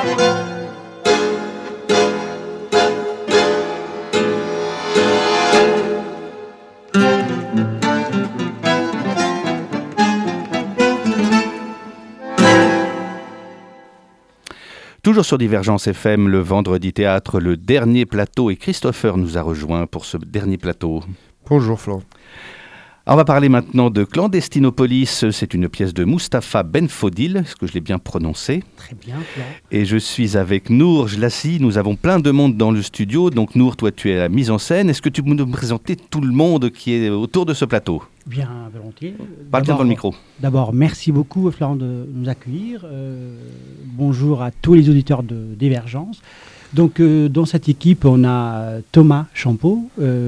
Toujours sur Divergence FM, le vendredi théâtre, le dernier plateau, et Christopher nous a rejoint pour ce dernier plateau. Bonjour Florent. On va parler maintenant de Clandestinopolis. C'est une pièce de Mustapha Benfodil, est-ce que je l'ai bien prononcé? Très bien, Florent. Et je suis avec Nour Jlassi. Nous avons plein de monde dans le studio. Donc Nour, toi tu es à la mise en scène. Est-ce que tu peux nous présenter tout le monde qui est autour de ce plateau? Bien, volontiers. Parle bien dans le micro. D'abord, merci beaucoup Florent de nous accueillir. Bonjour à tous les auditeurs de Divergence. Donc dans cette équipe, on a Thomas Champeau,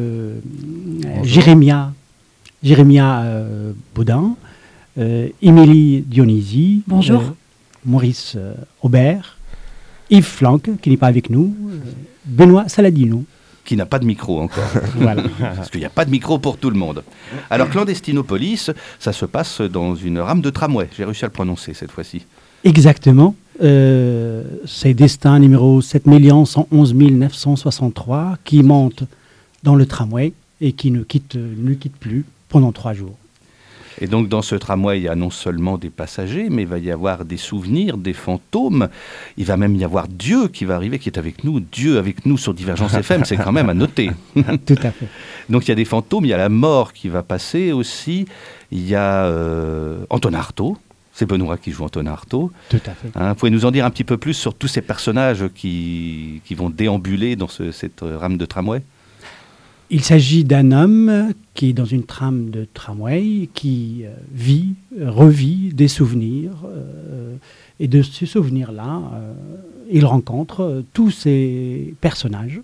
Jérémia Baudin, Émilie Dionysi, bonjour. Maurice Aubert, Yves Flanck, qui n'est pas avec nous, Benoît Saladino. Qui n'a pas de micro encore. Voilà. Parce qu'il n'y a pas de micro pour tout le monde. Alors, Clandestinopolis, ça se passe dans une rame de tramway. J'ai réussi à le prononcer cette fois-ci. Exactement. C'est Destin numéro 7111 963 qui monte dans le tramway et qui ne quitte plus pendant 3 jours. Et donc dans ce tramway, il y a non seulement des passagers, mais il va y avoir des souvenirs, des fantômes. Il va même y avoir Dieu qui va arriver, qui est avec nous. Dieu avec nous sur Divergence FM, c'est quand même à noter. Tout à fait. Donc il y a des fantômes, il y a la mort qui va passer aussi. Il y a Antonin Artaud. C'est Benoît qui joue Antonin Artaud. Tout à fait. Vous pouvez nous en dire un petit peu plus sur tous ces personnages qui vont déambuler dans cette rame de tramway? Il s'agit d'un homme qui est dans une trame de tramway, qui revit des souvenirs. Et de ces souvenirs-là, il rencontre tous ces personnages,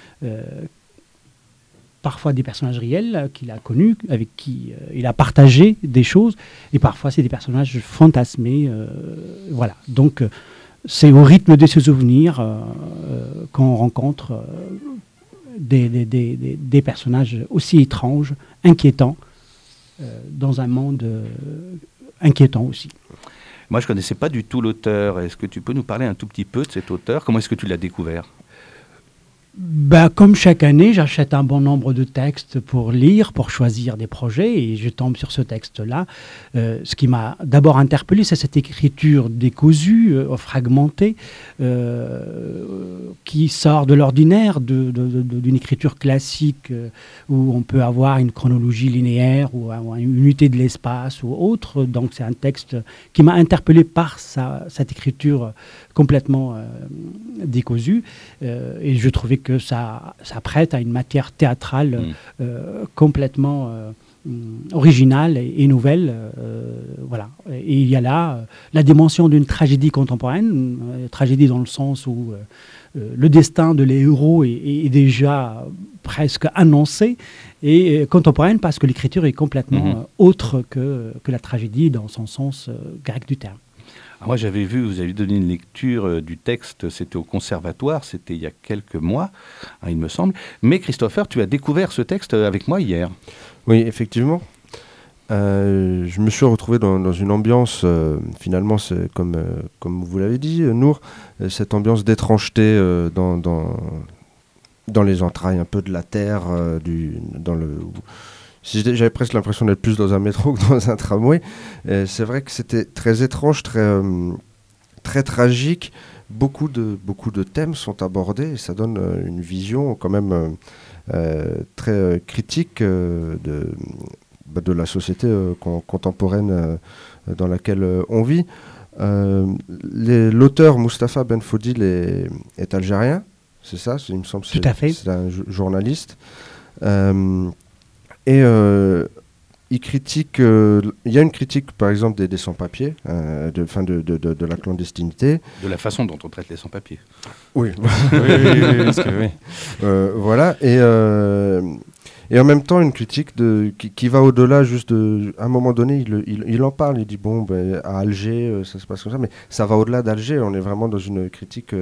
parfois des personnages réels qu'il a connus, avec qui il a partagé des choses, et parfois c'est des personnages fantasmés. Voilà. Donc c'est au rythme de ces souvenirs qu'on rencontre des personnages aussi étranges, inquiétants, dans un monde inquiétant aussi. Moi, je ne connaissais pas du tout l'auteur. Est-ce que tu peux nous parler un tout petit peu de cet auteur? Comment est-ce que tu l'as découvert? Comme chaque année, j'achète un bon nombre de textes pour lire, pour choisir des projets, et je tombe sur ce texte-là. Ce qui m'a d'abord interpellé, c'est cette écriture décousue, fragmentée, qui sort de l'ordinaire, d'une écriture classique, où on peut avoir une chronologie linéaire, ou une unité de l'espace, ou autre. Donc c'est un texte qui m'a interpellé par cette écriture complètement décousue, et je trouvais que ça prête à une matière théâtrale complètement originale et nouvelle. Voilà. Et il y a là la dimension d'une tragédie contemporaine, tragédie dans le sens où le destin de les héros est déjà presque annoncé, et contemporaine parce que l'écriture est complètement autre que la tragédie dans son sens grec du terme. Moi, j'avais vu, vous avez donné une lecture du texte, c'était au Conservatoire, c'était il y a quelques mois, il me semble. Mais Christopher, tu as découvert ce texte avec moi hier. Oui, effectivement. Je me suis retrouvé dans une ambiance, finalement, c'est comme vous l'avez dit, Nour, cette ambiance d'étrangeté dans les entrailles un peu de la terre, j'avais presque l'impression d'être plus dans un métro que dans un tramway. C'est vrai que c'était très étrange, très tragique. Beaucoup de thèmes sont abordés et ça donne une vision quand même très critique de la société contemporaine dans laquelle on vit. L'auteur Mustapha Benfodil est algérien, c'est ça, il me semble. Tout à fait. C'est un journaliste. Et il critique, il y a une critique par exemple des sans-papiers, de la clandestinité. De la façon dont on traite les sans-papiers. Oui. Voilà, et en même temps une critique qui va au-delà juste de... À un moment donné, il en parle, il dit à Alger, ça se passe comme ça, mais ça va au-delà d'Alger, on est vraiment dans une critique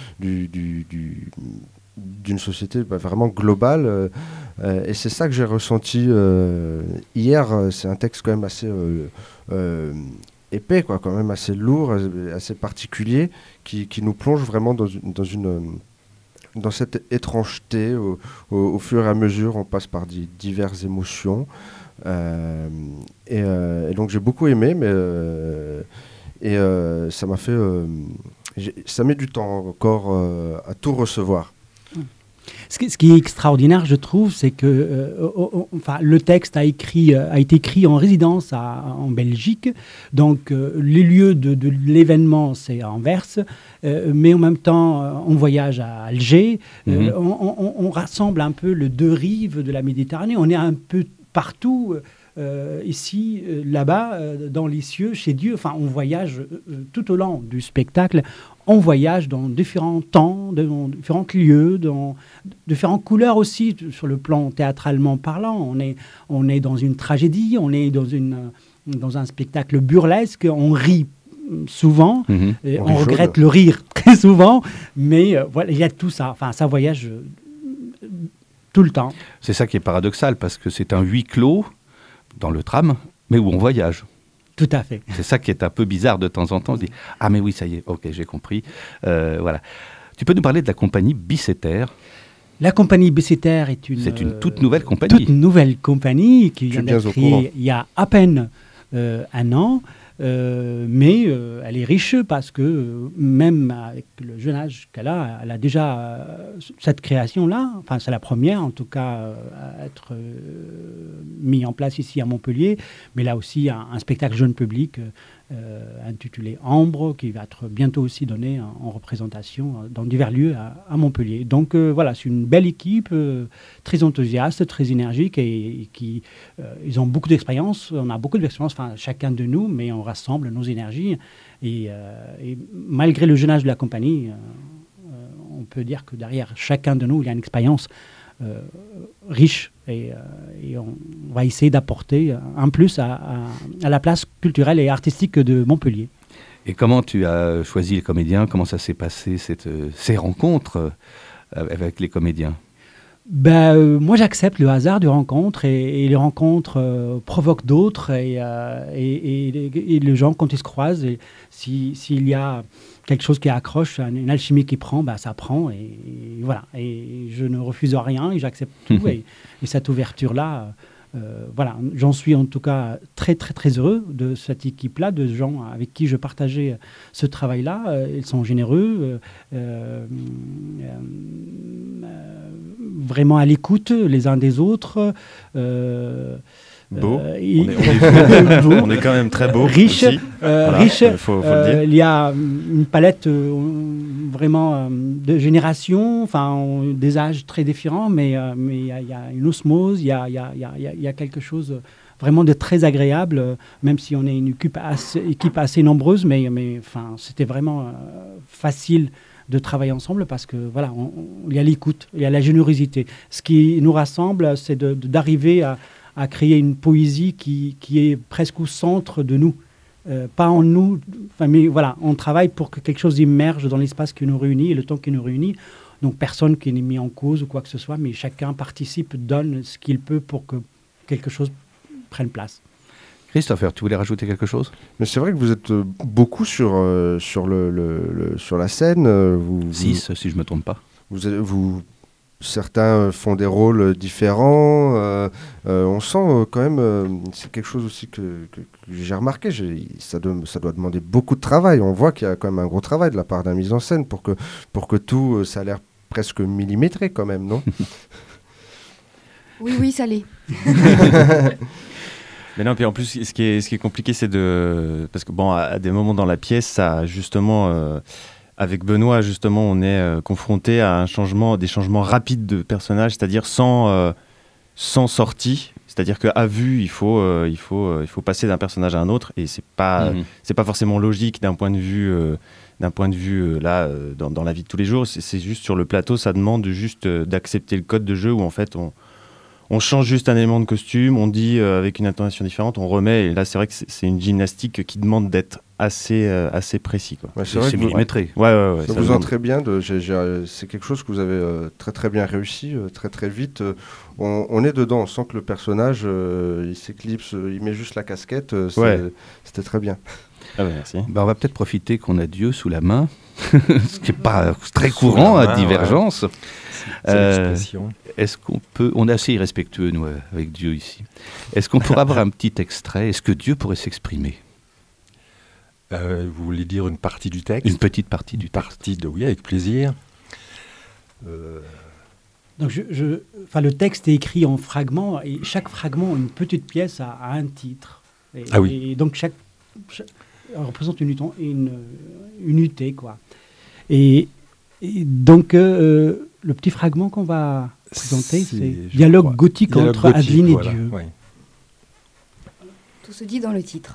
d'une société vraiment globale, et c'est ça que j'ai ressenti hier. C'est un texte quand même assez épais, quoi, quand même assez lourd, assez particulier, qui nous plonge vraiment dans cette étrangeté. Au fur et à mesure, on passe par diverses émotions. Et donc j'ai beaucoup aimé, mais ça m'a fait... ça met du temps encore à tout recevoir. Ce qui est extraordinaire, je trouve, c'est que le texte a été écrit en résidence en Belgique. Donc, les lieux de l'événement, c'est à Anvers. Mais en même temps, on voyage à Alger. On rassemble un peu les deux rives de la Méditerranée. On est un peu partout. Ici, là-bas, dans les cieux, chez Dieu. Enfin, on voyage tout au long du spectacle. On voyage dans différents temps, dans différents lieux, dans différentes couleurs aussi, sur le plan théâtralement parlant. On est dans une tragédie, on est dans un spectacle burlesque, on rit souvent, on regrette le rire très souvent, mais voilà, il y a tout ça. Enfin, ça voyage tout le temps. C'est ça qui est paradoxal, parce que c'est un huis clos dans le tram, mais où on voyage. Tout à fait. C'est ça qui est un peu bizarre de temps en temps. On se dit « Ah mais oui, ça y est, ok, j'ai compris. » Voilà. Tu peux nous parler de la compagnie Bicéter? La compagnie Bicéter est une toute nouvelle compagnie. Toute nouvelle compagnie qui vient d'être créée il y a à peine un an. Mais elle est riche parce que même avec le jeune âge qu'elle a, elle a déjà cette création-là. Enfin, c'est la première, en tout cas, à être mise en place ici à Montpellier. Mais là aussi, un spectacle jeune public intitulé Ambre, qui va être bientôt aussi donné en représentation dans divers lieux à Montpellier. Donc voilà, c'est une belle équipe, très enthousiaste, très énergique, et qui ils ont beaucoup d'expérience. On a beaucoup d'expérience, enfin chacun de nous, mais on rassemble nos énergies. Et malgré le jeune âge de la compagnie, on peut dire que derrière chacun de nous, il y a une expérience riche, et on va essayer d'apporter un plus à la place culturelle et artistique de Montpellier. Et comment tu as choisi les comédiens? Comment ça s'est passé, ces rencontres avec les comédiens? Moi, j'accepte le hasard de rencontres, et les rencontres provoquent d'autres, et les gens, quand ils se croisent, s'il y a quelque chose qui accroche, une alchimie qui prend, ça prend, et voilà. Et je ne refuse rien, et j'accepte tout, et cette ouverture-là, voilà. J'en suis en tout cas très, très, très heureux de cette équipe-là, de gens avec qui je partageais ce travail-là. Ils sont généreux, vraiment à l'écoute les uns des autres. Beau. On est quand même très beau. Riche. Riche. Faut le dire. Il y a une palette vraiment de générations, enfin des âges très différents, mais il y a une osmose, il y a quelque chose vraiment de très agréable, même si on est une équipe assez nombreuse, mais enfin c'était vraiment facile de travailler ensemble, parce que voilà, il y a l'écoute, il y a la générosité. Ce qui nous rassemble, c'est d'arriver à créer une poésie qui est presque au centre de nous, pas en nous, mais voilà, on travaille pour que quelque chose immerge dans l'espace qui nous réunit et le temps qui nous réunit. Donc personne qui n'est mis en cause ou quoi que ce soit, mais chacun participe, donne ce qu'il peut pour que quelque chose prenne place. Christopher, tu voulais rajouter quelque chose? Mais c'est vrai que vous êtes beaucoup sur la scène. Si je ne me trompe pas. Certains font des rôles différents. On sent quand même, c'est quelque chose aussi que j'ai remarqué, ça doit demander beaucoup de travail. On voit qu'il y a quand même un gros travail de la part d'un mise en scène pour que tout, ça a l'air presque millimétré quand même, non? Oui, ça l'est. Mais non, puis en plus, ce qui est compliqué, c'est parce que à des moments dans la pièce, ça justement... avec Benoît, justement, on est confronté à des changements rapides de personnages, c'est-à-dire sans sortie. C'est-à-dire qu'à vue, il faut passer d'un personnage à un autre, et c'est pas forcément logique d'un point de vue là dans la vie de tous les jours. C'est juste sur le plateau, ça demande juste d'accepter le code de jeu où en fait on change juste un élément de costume, on dit avec une intonation différente, on remet, et là c'est vrai que c'est une gymnastique qui demande d'être assez précis, quoi. Ouais, c'est millimétré. Ouais, ça vous entre très bien. C'est quelque chose que vous avez très très bien réussi, très très vite. On est dedans, on sent que le personnage il s'éclipse, il met juste la casquette. C'était très bien. Ah ouais, merci. On va peut-être profiter qu'on a Dieu sous la main, ce qui n'est pas très courant à Divergence. C'est l'expression. Est-ce qu'on peut... On est assez irrespectueux, nous, avec Dieu ici. Est-ce qu'on pourrait avoir un petit extrait? Est-ce que Dieu pourrait s'exprimer? Vous voulez dire une partie du texte? Une petite partie du texte. Oui, avec plaisir. Donc le texte est écrit en fragments, et chaque fragment, une petite pièce, a un titre. Et donc chaque représente une unité, quoi. Et donc le petit fragment qu'on va présenter, c'est Dialogue gothique entre Adeline et Dieu. Oui. Tout se dit dans le titre.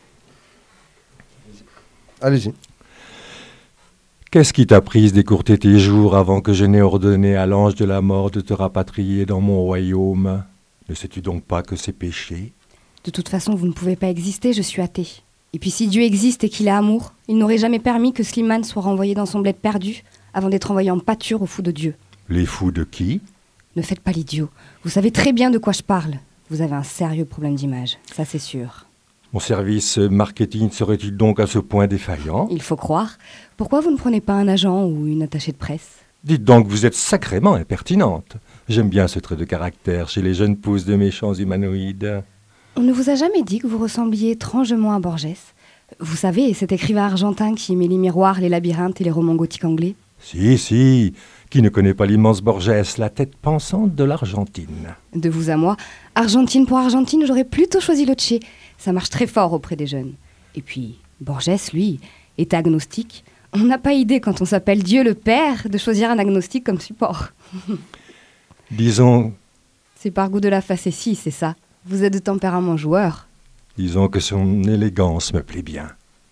Allez-y. Qu'est-ce qui t'a prise d'écourter tes jours avant que je n'ai ordonné à l'ange de la mort de te rapatrier dans mon royaume? Ne sais-tu donc pas que c'est péché? De toute façon, vous ne pouvez pas exister, je suis athée. Et puis si Dieu existe et qu'il est amour, il n'aurait jamais permis que Slimane soit renvoyé dans son bled perdu avant d'être envoyé en pâture aux fous de Dieu. Les fous de qui? Ne faites pas l'idiot. Vous savez très bien de quoi je parle. Vous avez un sérieux problème d'image, ça c'est sûr. Mon service marketing serait-il donc à ce point défaillant? Il faut croire. Pourquoi vous ne prenez pas un agent ou une attachée de presse? Dites donc, vous êtes sacrément impertinente. J'aime bien ce trait de caractère chez les jeunes pousses de méchants humanoïdes. On ne vous a jamais dit que vous ressembliez étrangement à Borges? Vous savez, cet écrivain argentin qui aimait les miroirs, les labyrinthes et les romans gothiques anglais? Si. Qui ne connaît pas l'immense Borges, la tête pensante de l'Argentine? De vous à moi, Argentine pour Argentine, j'aurais plutôt choisi le Tché. Ça marche très fort auprès des jeunes. Et puis, Borges, lui, est agnostique. On n'a pas idée, quand on s'appelle Dieu le Père, de choisir un agnostique comme support. Disons... C'est par goût de la facétie, c'est ça. Vous êtes de tempérament joueur. Disons que son élégance me plaît bien.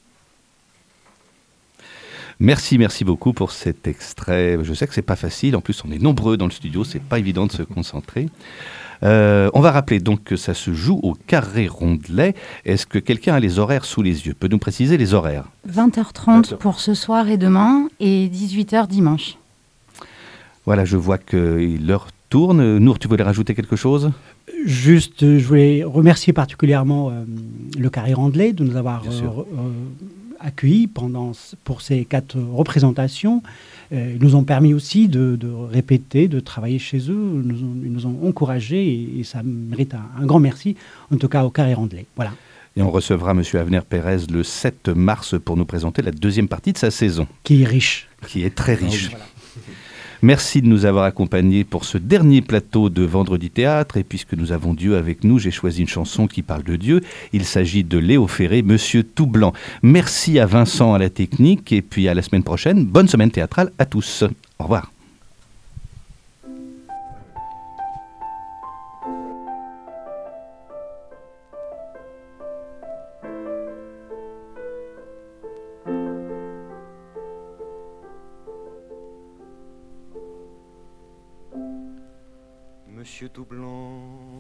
Merci beaucoup pour cet extrait. Je sais que c'est pas facile. En plus, on est nombreux dans le studio. C'est pas évident de se concentrer. On va rappeler donc que ça se joue au Carré Rondelet. Est-ce que quelqu'un a les horaires sous les yeux? Peut nous préciser les horaires? 20h30 pour ce soir et demain, et 18h dimanche. Voilà, je vois que l'heure tourne. Nour, tu voulais rajouter quelque chose? Juste, je voulais remercier particulièrement le Carré Rondelet de nous avoir accueillis pour ces 4 représentations. Ils nous ont permis aussi de répéter, de travailler chez eux. Ils nous ont encouragés et ça mérite un grand merci, en tout cas au Carré Rondelet. Voilà. Et on recevra M. Avner Pérez le 7 mars pour nous présenter la deuxième partie de sa saison. Qui est riche. Qui est très riche. Voilà. Merci de nous avoir accompagnés pour ce dernier plateau de Vendredi Théâtre. Et puisque nous avons Dieu avec nous, j'ai choisi une chanson qui parle de Dieu. Il s'agit de Léo Ferré, Monsieur Tout Blanc. Merci à Vincent à la technique et puis à la semaine prochaine. Bonne semaine théâtrale à tous. Au revoir. Monsieur Tout Blanc,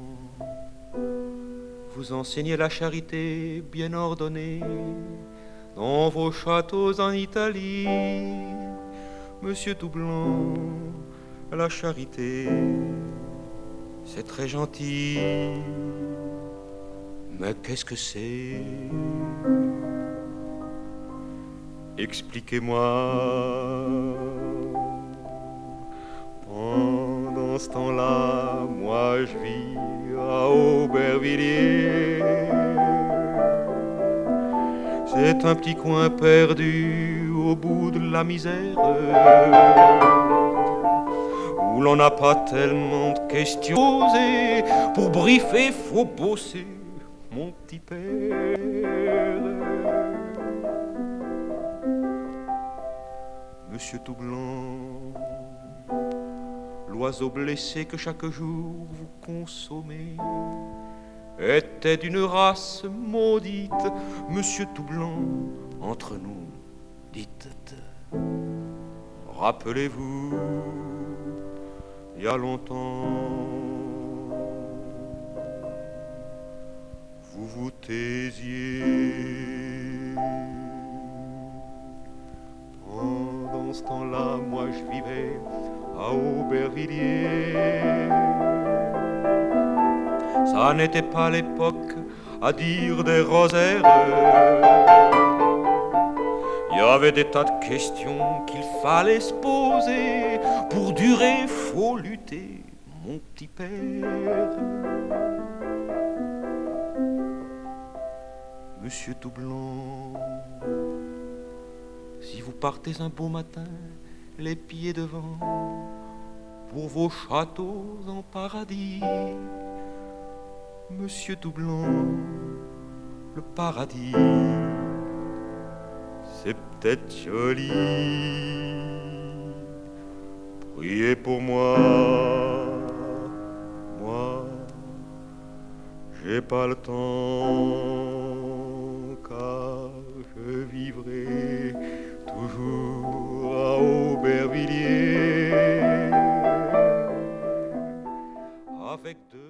vous enseignez la charité bien ordonnée dans vos châteaux en Italie. Monsieur Tout Blanc, la charité, c'est très gentil, mais qu'est-ce que c'est? Expliquez-moi. Pendant ce temps-là, moi je vis à Aubervilliers. C'est un petit coin perdu au bout de la misère, où l'on n'a pas tellement de questions et pour briefer faut bosser, mon petit père. Monsieur Tout Blanc, l'oiseau blessé que chaque jour vous consommez était d'une race maudite. Monsieur Tout Blanc, entre nous, dites, rappelez-vous, il y a longtemps, vous vous taisiez. Pendant ce temps-là, moi je vivais à Aubervilliers. Ça n'était pas l'époque à dire des rosaires. Il y avait des tas de questions qu'il fallait se poser. Pour durer, faut lutter, mon petit père. Monsieur tout blanc, si vous partez un beau matin, les pieds devant, pour vos châteaux en paradis, Monsieur tout blanc, le paradis, c'est peut-être joli. Priez pour moi, moi, j'ai pas le temps, car je vivrai toujours à Aubervilliers avec deux